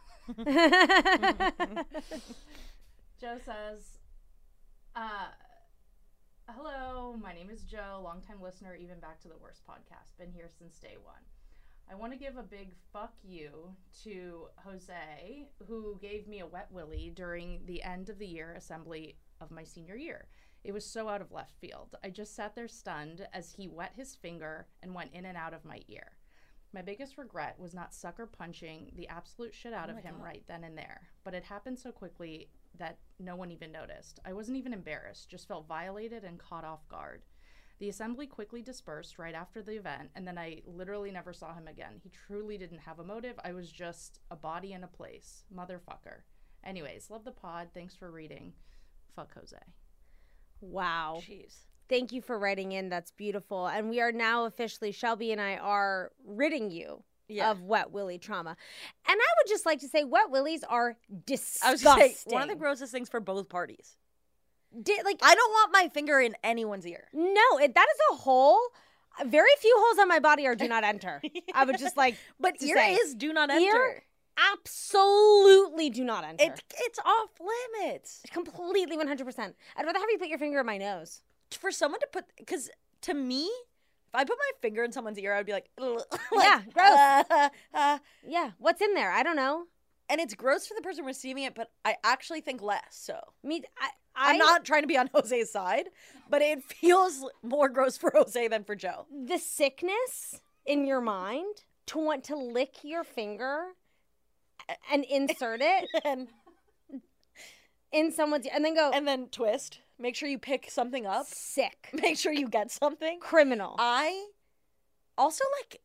Joe says, uh, hello, my name is Joe, longtime listener, even back to the worst podcast. Been here since day one. I want to give a big fuck you to Jose, who gave me a wet willy during the end of the year assembly of my senior year. It was so out of left field. I just sat there stunned as he wet his finger and went in and out of my ear. My biggest regret was not sucker punching the absolute shit out Oh of my him God. right then and there, but it happened so quickly that no one even noticed. I wasn't even embarrassed, just felt violated and caught off guard. The assembly quickly dispersed right after the event, and then I literally never saw him again. He truly didn't have a motive. I was just a body in a place. Motherfucker. Anyways, love the pod. Thanks for reading. Fuck Jose. Wow. Jeez. Thank you for writing in. That's beautiful. And we are now officially, Shelby and I are ridding you Yeah. of wet willy trauma. And I would just like to say wet willies are disgusting. I was gonna say, one of the grossest things for both parties. Di- like, I don't want my finger in anyone's ear. no, it, that is a hole. Very few holes on my body are do not enter. I would just like, But to ear say, is do not enter. ear absolutely do not enter. It's it's off limits completely one hundred percent. I'd rather have you put your finger in my nose. for someone to put. Because to me, if I put my finger in someone's ear, I'd be like, "Ugh." Yeah, Like, gross. uh, uh, Yeah, what's in there? I don't know. and it's gross for the person receiving it, but I actually think less. So Me, I, I, I'm not trying to be on Jose's side, but it feels more gross for Jose than for Joe. the sickness in your mind to want to lick your finger and insert it And in someone's and then go and then twist. Make sure you pick something up. sick, Make sure you get something. criminal. I also like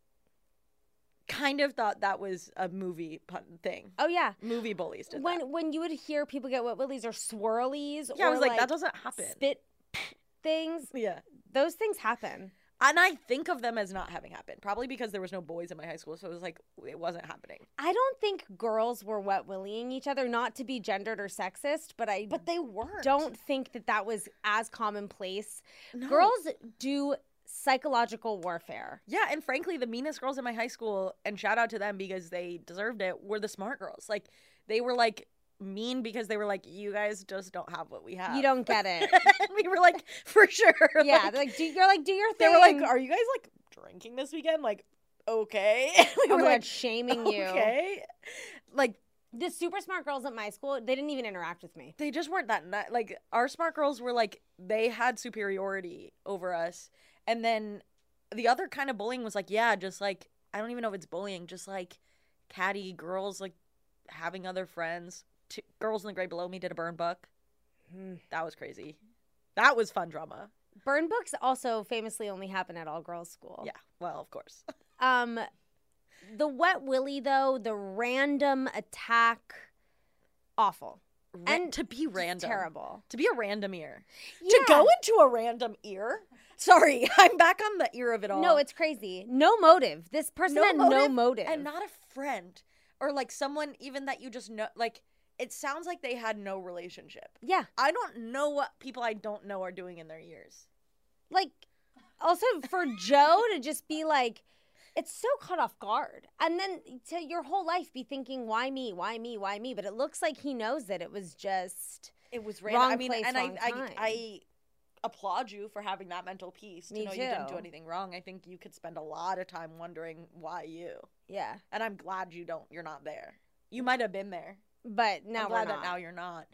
kind of thought that was a movie pun thing. Oh yeah, Movie bullies did when that. when you would hear people get wet willies or swirlies, Yeah, I or was like, that doesn't happen. spit things. Yeah. Those things happen. And I think of them as not having happened. Probably because there was no boys in my high school, so it was like it wasn't happening. I don't think girls were wet willying each other, not to be gendered or sexist, but I But they weren't. don't think that that was as commonplace. No. Girls do psychological warfare. Yeah, and frankly, the meanest girls in my high school, and shout out to them because they deserved it, were the smart girls. Like they were like mean because they were like, you guys just don't have what we have. You don't get it. And we were like, for sure. Yeah, Like, they're like do, you're like do your they thing. were like, are you guys like drinking this weekend? Like, okay. we oh were my like, God, shaming you. okay. Like The super smart girls at my school, they didn't even interact with me. they just weren't that ni- like our smart girls were like they had superiority over us, and then the other kind of bullying was like, yeah, just like I don't even know if it's bullying, just like catty girls like having other friends. Two, girls in the grade below me did a burn book. Hmm. That was crazy. That was fun drama. Burn books also famously only happen at all girls school. Yeah, well, of course. Um, the wet willy though, the random attack, awful. Ra- And to be Just random, terrible. to be a random ear, Yeah. to go into a random ear. Sorry, I'm back on the ear of it all. No, it's crazy. No motive. This person No had no motive motive. and not a friend or like someone even that you just know, like it sounds like they had no relationship. Yeah. I don't know what people I don't know are doing in their years. Like, also for Joe to just be like, it's so caught off guard. And then to your whole life be thinking, why me? Why me? Why me? But it looks like he knows that it was just It was random. wrong I mean, place, and wrong I, time. I I applaud you for having that mental peace to Me know you didn't do too. anything wrong. I think you could spend a lot of time wondering why you. Yeah. And I'm glad you don't. You're not there. You might have been there. But now I'm we're glad not. that now you're not.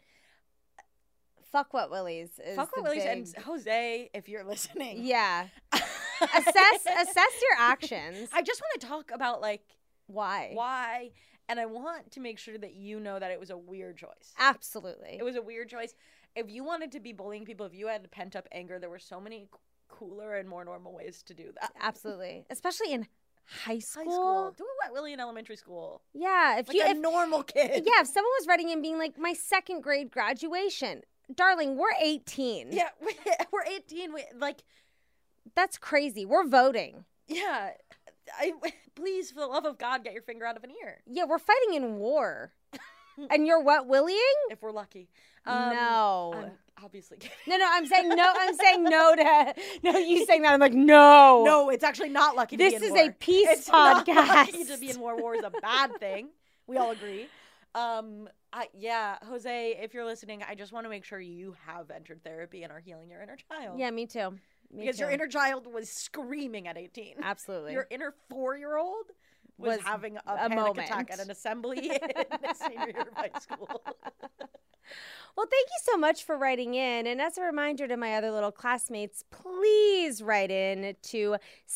Fuck what Willies is Fuck the what Willie's big... and Jose, if you're listening. Yeah. assess assess your actions. I just want to talk about like Why? why, and I want to make sure that you know that it was a weird choice. Absolutely. It was a weird choice. If you wanted to be bullying people, if you had pent up anger, there were so many c- cooler and more normal ways to do that. Absolutely. Especially in high school. High school, do it at Willie in elementary school. Yeah. If Like you a if, normal kid. Yeah, if someone was writing in being like, my second grade graduation. Darling, we're eighteen. Yeah, we- we're eighteen. We, like, That's crazy. We're voting. yeah. I please, for the love of God, get your finger out of an ear. Yeah, we're fighting in war. And you're what, Willieing? If we're lucky. Um, no. I'm obviously kidding. No, no, I'm saying no. I'm saying no to no. You saying that? I'm like no. No, it's actually not lucky to This be in is war. a peace It's not podcast. lucky to be in war. War is a bad thing. We all agree. Um, I, yeah, Jose, if you're listening, I just want to make sure you have entered therapy and are healing your inner child. Yeah, me too. Me because too. your inner child was screaming at eighteen. Absolutely. Your inner four-year-old was, Was having a, a panic moment. attack at an assembly in senior year of high school. Well, thank you so much for writing in. And as a reminder to my other little classmates, please write in to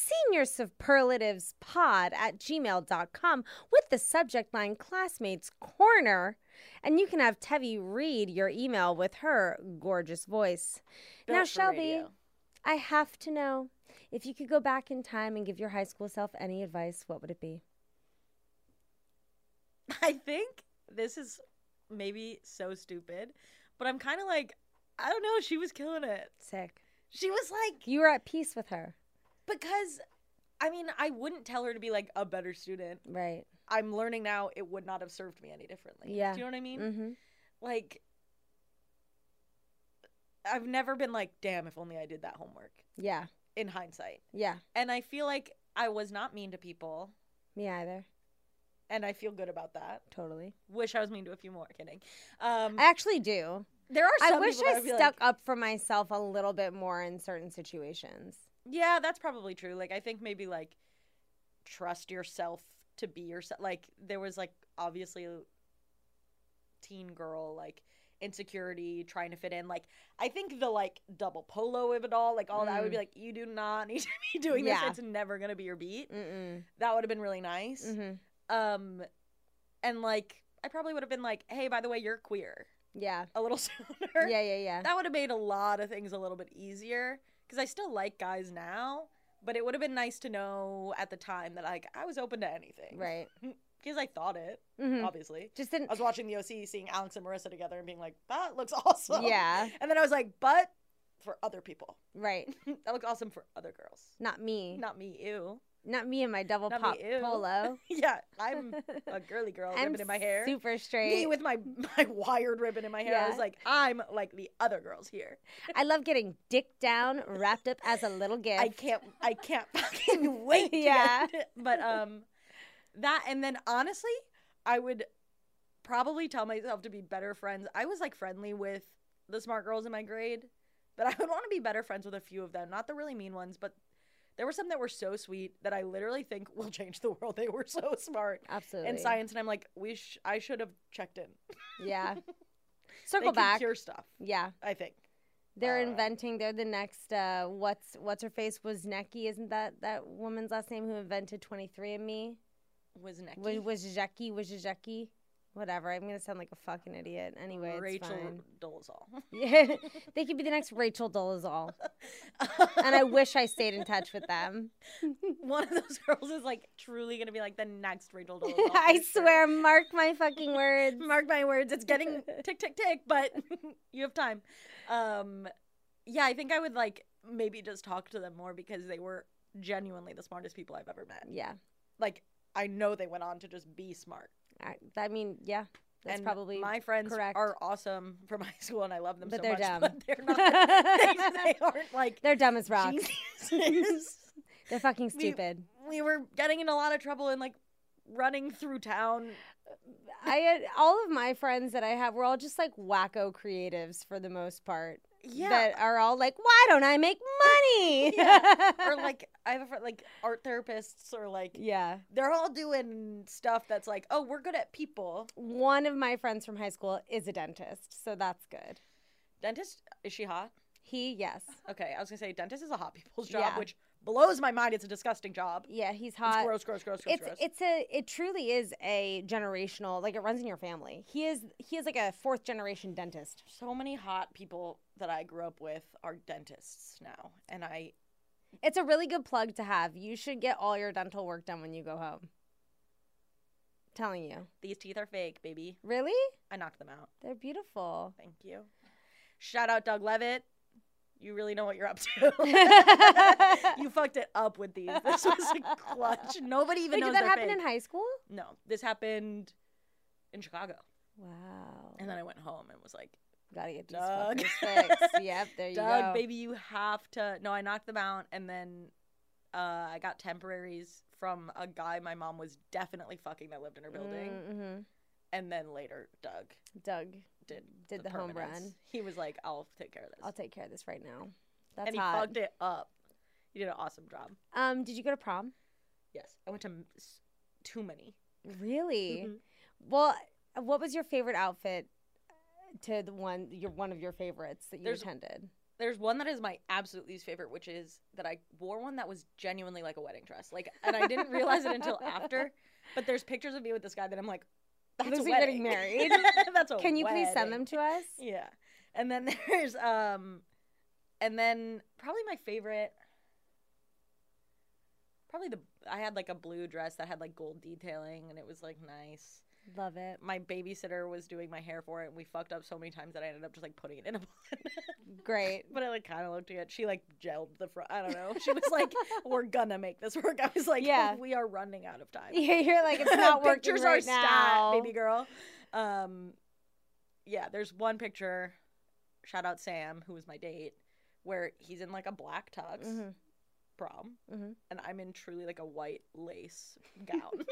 seniorsuperlativespod at gmail dot com with the subject line Classmates Corner. And you can have Tevi read your email with her gorgeous voice. Built now, for Shelby, radio. I have to know, if you could go back in time and give your high school self any advice, what would it be? I think this is maybe so stupid, but I'm kind of like, I don't know, she was killing it. Sick. She was like, You were at peace with her. because, I mean, I wouldn't tell her to be like a better student. Right. I'm learning now it would not have served me any differently. Yeah. Do you know what I mean? Mm-hmm. Like, I've never been like, damn, if only I did that homework Yeah. in hindsight. Yeah. And I feel like I was not mean to people, Me either. and I feel good about that. Totally. Wish I was mean to a few more. Kidding. Um, I actually do. there are I some wish people that I would be stuck like, up for myself a little bit more in certain situations. yeah, that's probably true. Like, I think maybe like trust yourself to be yourself. Like, there was like obviously teen girl like insecurity, trying to fit in. Like, I think the like double polo of it all, like all that, I would be like, you do not need to be doing Yeah. this. It's never gonna be your beat. Mm-mm. That would have been really nice. Mm-hmm. Um, and like I probably would have been like, hey, by the way, you're queer. Yeah. A little sooner. Yeah, yeah, yeah. That would have made a lot of things a little bit easier, because I still like guys now, but it would have been nice to know at the time that like I was open to anything. Right. Because I thought it, Mhm. obviously. Just didn't. I was watching the O C, seeing Alex and Marissa together and being like, that looks awesome. Yeah. And then I was like, but for other people. Right. That looks awesome for other girls. Not me. Not me, ew. Not me and my double Not pop me, ew. polo. Yeah, I'm a girly girl, I'm ribbon in my hair. super Me straight. with my, my wired ribbon in my hair. I Yeah. was like, I'm like the other girls here. I love getting dick down, wrapped up as a little gift. I can't I can't fucking wait to Yeah. get- But um that, and then honestly, I would probably tell myself to be better friends. I was like friendly with the smart girls in my grade, but I would want to be better friends with a few of them. Not the really mean ones, but there were some that were so sweet that I literally think will change the world. They were so smart Absolutely. in science, and I'm like, we sh- I should have checked in. Yeah. They Circle can back. cure stuff, Yeah. I think. They're Uh, inventing. They're the next. Uh, what's what's her face? Wozniacki, isn't that that woman's last name who invented twenty-three and me? Was Neki. Was Wozniacki? Wozniacki? Whatever. I'm gonna sound like a fucking idiot. Anyway, it's Rachel fine. Dolezal. Yeah, they could be the next Rachel Dolezal, and I wish I stayed in touch with them. One of those girls is like truly gonna be like the next Rachel Dolezal. I for sure. swear, mark my fucking words. Mark my words, it's getting tick tick tick, but you have time. Um, yeah, I think I would like maybe just talk to them more, because they were genuinely the smartest people I've ever met. Yeah, Like, I know they went on to just be smart. I, I mean, yeah, that's and probably my friends correct. are awesome from high school, and I love them But so they're much. dumb. But they're not. they, they aren't like They're dumb as rocks. geniuses. They're fucking We- stupid. We were getting in a lot of trouble and like running through town. I had all of my friends that I have were all just like wacko creatives for the most part. Yeah. That are all like, why don't I make money? Yeah. Or like I have a friend, like art therapists or like yeah. they're all doing stuff that's like, oh, we're good at people. One of my friends from high school is a dentist, so that's good. Dentist, is she hot? He, yes. Okay, I was gonna say dentist is a hot people's job, Yeah. which blows my mind. It's a disgusting job. Yeah, he's It's hot. gross, gross, gross, gross, It's gross. it's a it truly is a generational, like it runs in your family. He is he is like a fourth generation dentist. So many hot people that I grew up with are dentists now, and I It's a really good plug to have. You should get all your dental work done when you go home. Telling you. these teeth are fake, baby. Really? I knocked them out. They're beautiful. Thank you. Shout out Doug Levitt. You really know what you're up to. You fucked it up with these. This was a clutch. Nobody even Wait, knows did that they're happen fake. in high school? No, this happened in Chicago, Wow. and then I went home and was like, Gotta get these Doug. fuckers fixed. Yep, there you Doug, go. baby, you have to. No, I knocked them out, and then uh, I got temporaries from a guy my mom was definitely fucking that lived in her building, Mm-hmm. and then later Doug Doug did did the, home permanents. run. He was like, "I'll take care of this," I'll take care of this right now. That's and he hot. fucked it up. He did an awesome job. Um, did you go to prom? Yes, I went to m- s- too many. Really? Mhm. Well, what was your favorite outfit to the one your one of your favorites that you There's- attended? There's one that is my absolute least favorite, which is that I wore one that was genuinely like a wedding dress. Like, and I didn't realize it until after. But there's pictures of me with this guy that I'm like, that's Looks a like you're wedding. getting married. That's a Can you please send wedding. them to us? Yeah. And then there's um and then probably my favorite probably the I had like a blue dress that had like gold detailing and it was like nice. Love it. My babysitter was doing my hair for it and we fucked up so many times that I ended up just like putting it in a bun. Great. But I like kind of looked at it. She like gelled the front. I don't know. She was like, "We're gonna make this work." I was like, Yeah. we are running out of time." Yeah, you're like it's not working Pictures right are now, stat, baby girl. Um, yeah, there's one picture. Shout out Sam, who was my date, where he's in like a black tux, Mhm. prom, Mhm. and I'm in truly like a white lace gown.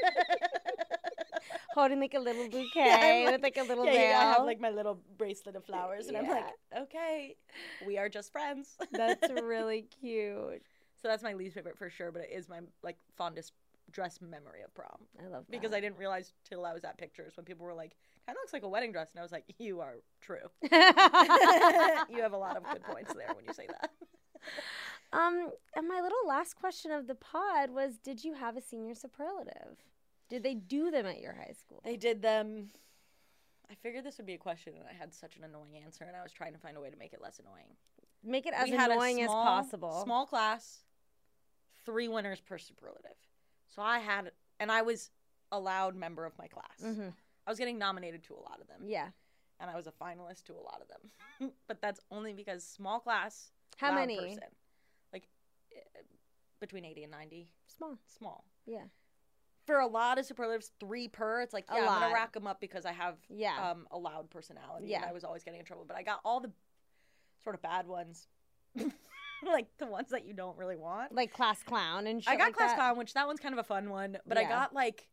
Holding like a little bouquet Yeah, I'm, like- with like a little yeah, veil. yeah, I have like my little bracelet of flowers, and I'm like, Yeah. okay, we are just friends. That's really cute. So that's my least favorite for sure, but it is my like fondest dress memory of prom. I love that. Because I didn't realize till I was at pictures when people were like, kind of looks like a wedding dress, and I was like, you are true. You have a lot of good points there when you say that. Um, and my little last question of the pod was, did you have a senior superlative? Did they do them at your high school? They did them. I figured this would be a question, and I had such an annoying answer, and I was trying to find a way to make it less annoying. Make it as We had a annoying small- as possible. Small class, three winners per superlative. So I had, and I was a loud member of my class. Mhm. I was getting nominated to a lot of them. Yeah. And I was a finalist to a lot of them. But that's only because small class, How loud many? person. Like eh, between eighty and ninety. Small. Small. Yeah. For a lot of superlatives, three per, it's like, A yeah, I'm lot. going to rack them up because I have Yeah. um, a loud personality. Yeah. And I was always getting in trouble. But I got all the sort of bad ones. Like the ones that you don't really want. Like class clown and shit I got like class that. clown, which that one's kind of a fun one. But I Yeah. got like,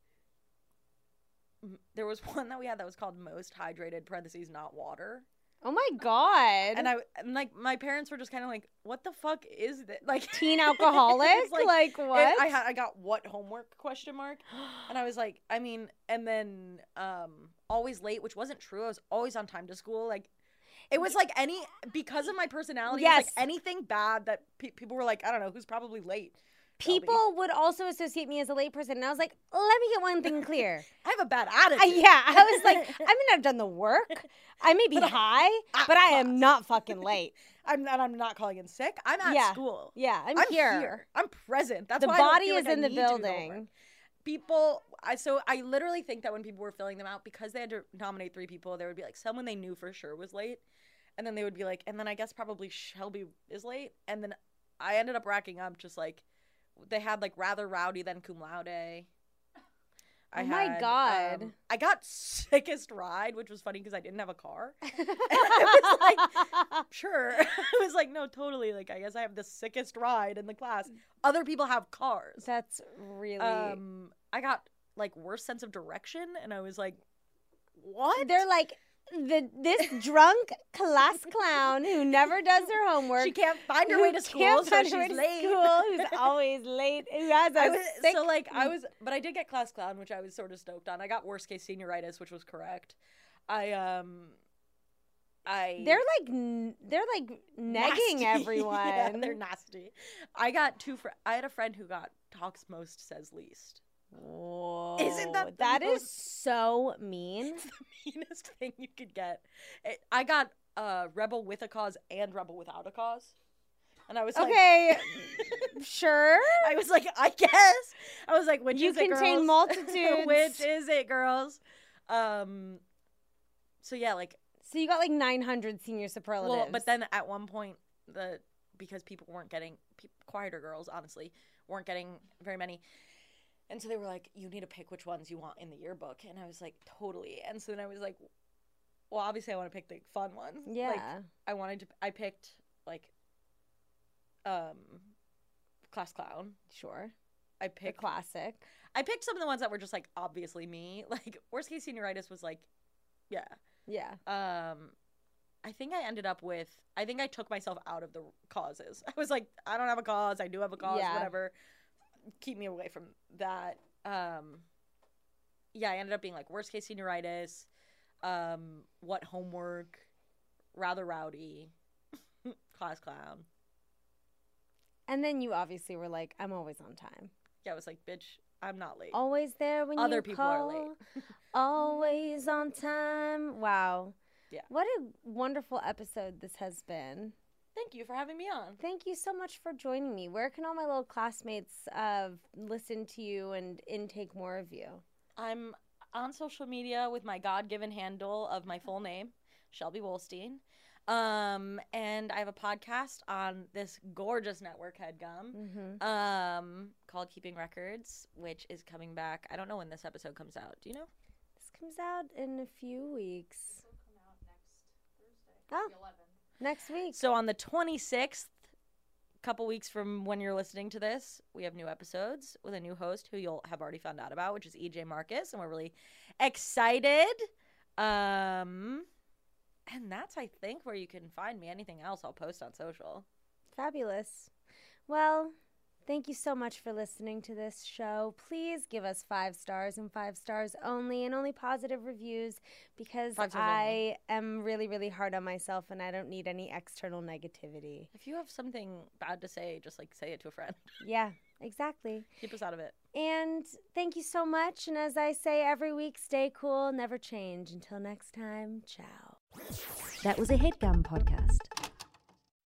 m- there was one that we had that was called most hydrated, parentheses, not water. Oh my god. And I, and like, my parents were just kind of like, what the fuck is this? Like, Teen alcoholic? It's like, like, what? and I had, I got what homework question mark. And I was like, I mean, and then, um, always late, which wasn't true. I was always on time to school. Like, it was like any, because of my personality, it was Yes. like anything bad that pe- people were like, I don't know, who's probably late. People would also associate me as a late person, and I was like, let me get one thing clear. I have a bad Uh, attitude. yeah, I was like, I may not have done the work. I may be high, but I am not fucking late. I'm not. I'm not calling in sick. I'm at Yeah. school. Yeah, I'm, I'm here. here. I'm present. That's The why I don't body feel is like I in the need to do building. homework. People, I so I literally think that when people were filling them out, because they had to nominate three people, there would be like someone they knew for sure was late, and then they would be like, and then I guess probably Shelby is late, and then I ended up racking up just like they had like rather rowdy than cum laude. I Oh my had, God. um, I got sickest ride, which was funny because I didn't have a car. And I was like, sure. I was like, no, totally. Like, I guess I have the sickest ride in the class. Other people have cars. That's really. Um, I got like worst sense of direction, and I was like, what? They're like the this drunk class clown who never does her homework. She can't find her who way to school, can't so find she's her way to late. School, who's always late. Who has a I was, sick. so like I was, but I did get class clown, which I was sort of stoked on. I got worst case senioritis, which was correct. I um, I They're like n- they're like negging nasty. everyone. Yeah, they're nasty. I got two. Fr- I had a friend who got talks most, says least. Whoa, Isn't that the that is most- so mean? It's the meanest thing you could get. It, I got uh, rebel with a cause and rebel without a cause, and I was like, Okay, sure. I was like, I guess. I was like, which You is it, contain girls? multitudes. Which is it, girls? Um. So yeah, like, So you got like nine hundred senior superlatives. well, but then at one point, the because people weren't getting pe- quieter girls, honestly, weren't getting very many. And so they were like, you need to pick which ones you want in the yearbook. And I was like, totally. And so then I was like, well, obviously I want to pick the fun ones. Yeah. Like, I wanted to, I picked, like, um, class clown. Sure. I The picked, classic. I picked some of the ones that were just, like, obviously me. Like, worst case senioritis was, like, yeah. Yeah. Um, I think I ended up with, I think I took myself out of the causes. I was like, I don't have a cause. I do have a cause, Yeah. whatever. Keep me away from that. Um, yeah, I ended up being like worst case senioritis, um, what homework, rather rowdy, class clown. And then you obviously were like, I'm always on time. Yeah, I was like, bitch, I'm not late. Always there when Other you people are late. call. Always on time. Wow. Yeah. What a wonderful episode this has been. Thank you for having me on. Thank you so much for joining me. Where can all my little classmates uh, listen to you and intake more of you? I'm on social media with my God-given handle of my full name, Shelby Wolstein. Um, and I have a podcast on this gorgeous network, HeadGum, Mm-hmm. um, called Keeping Records, which is coming back. I don't know when this episode comes out. Do you know? This comes out in a few weeks. This will come out next Thursday, Oh. the eleventh. Next week. So on the twenty-sixth, a couple weeks from when you're listening to this, we have new episodes with a new host who you'll have already found out about, which is E J Marcus, and we're really excited. Um, and that's, I think, where you can find me. Anything else, I'll post on social. Fabulous. Well, thank you so much for listening to this show. Please give us five stars and five stars only, and only positive reviews, because Five stars I am really, really hard on myself and I don't need any external negativity. If you have something bad to say, just like say it to a friend. Yeah, exactly. Keep us out of it. And thank you so much. And as I say every week, stay cool, never change. Until next time, ciao. That was a HeadGum podcast.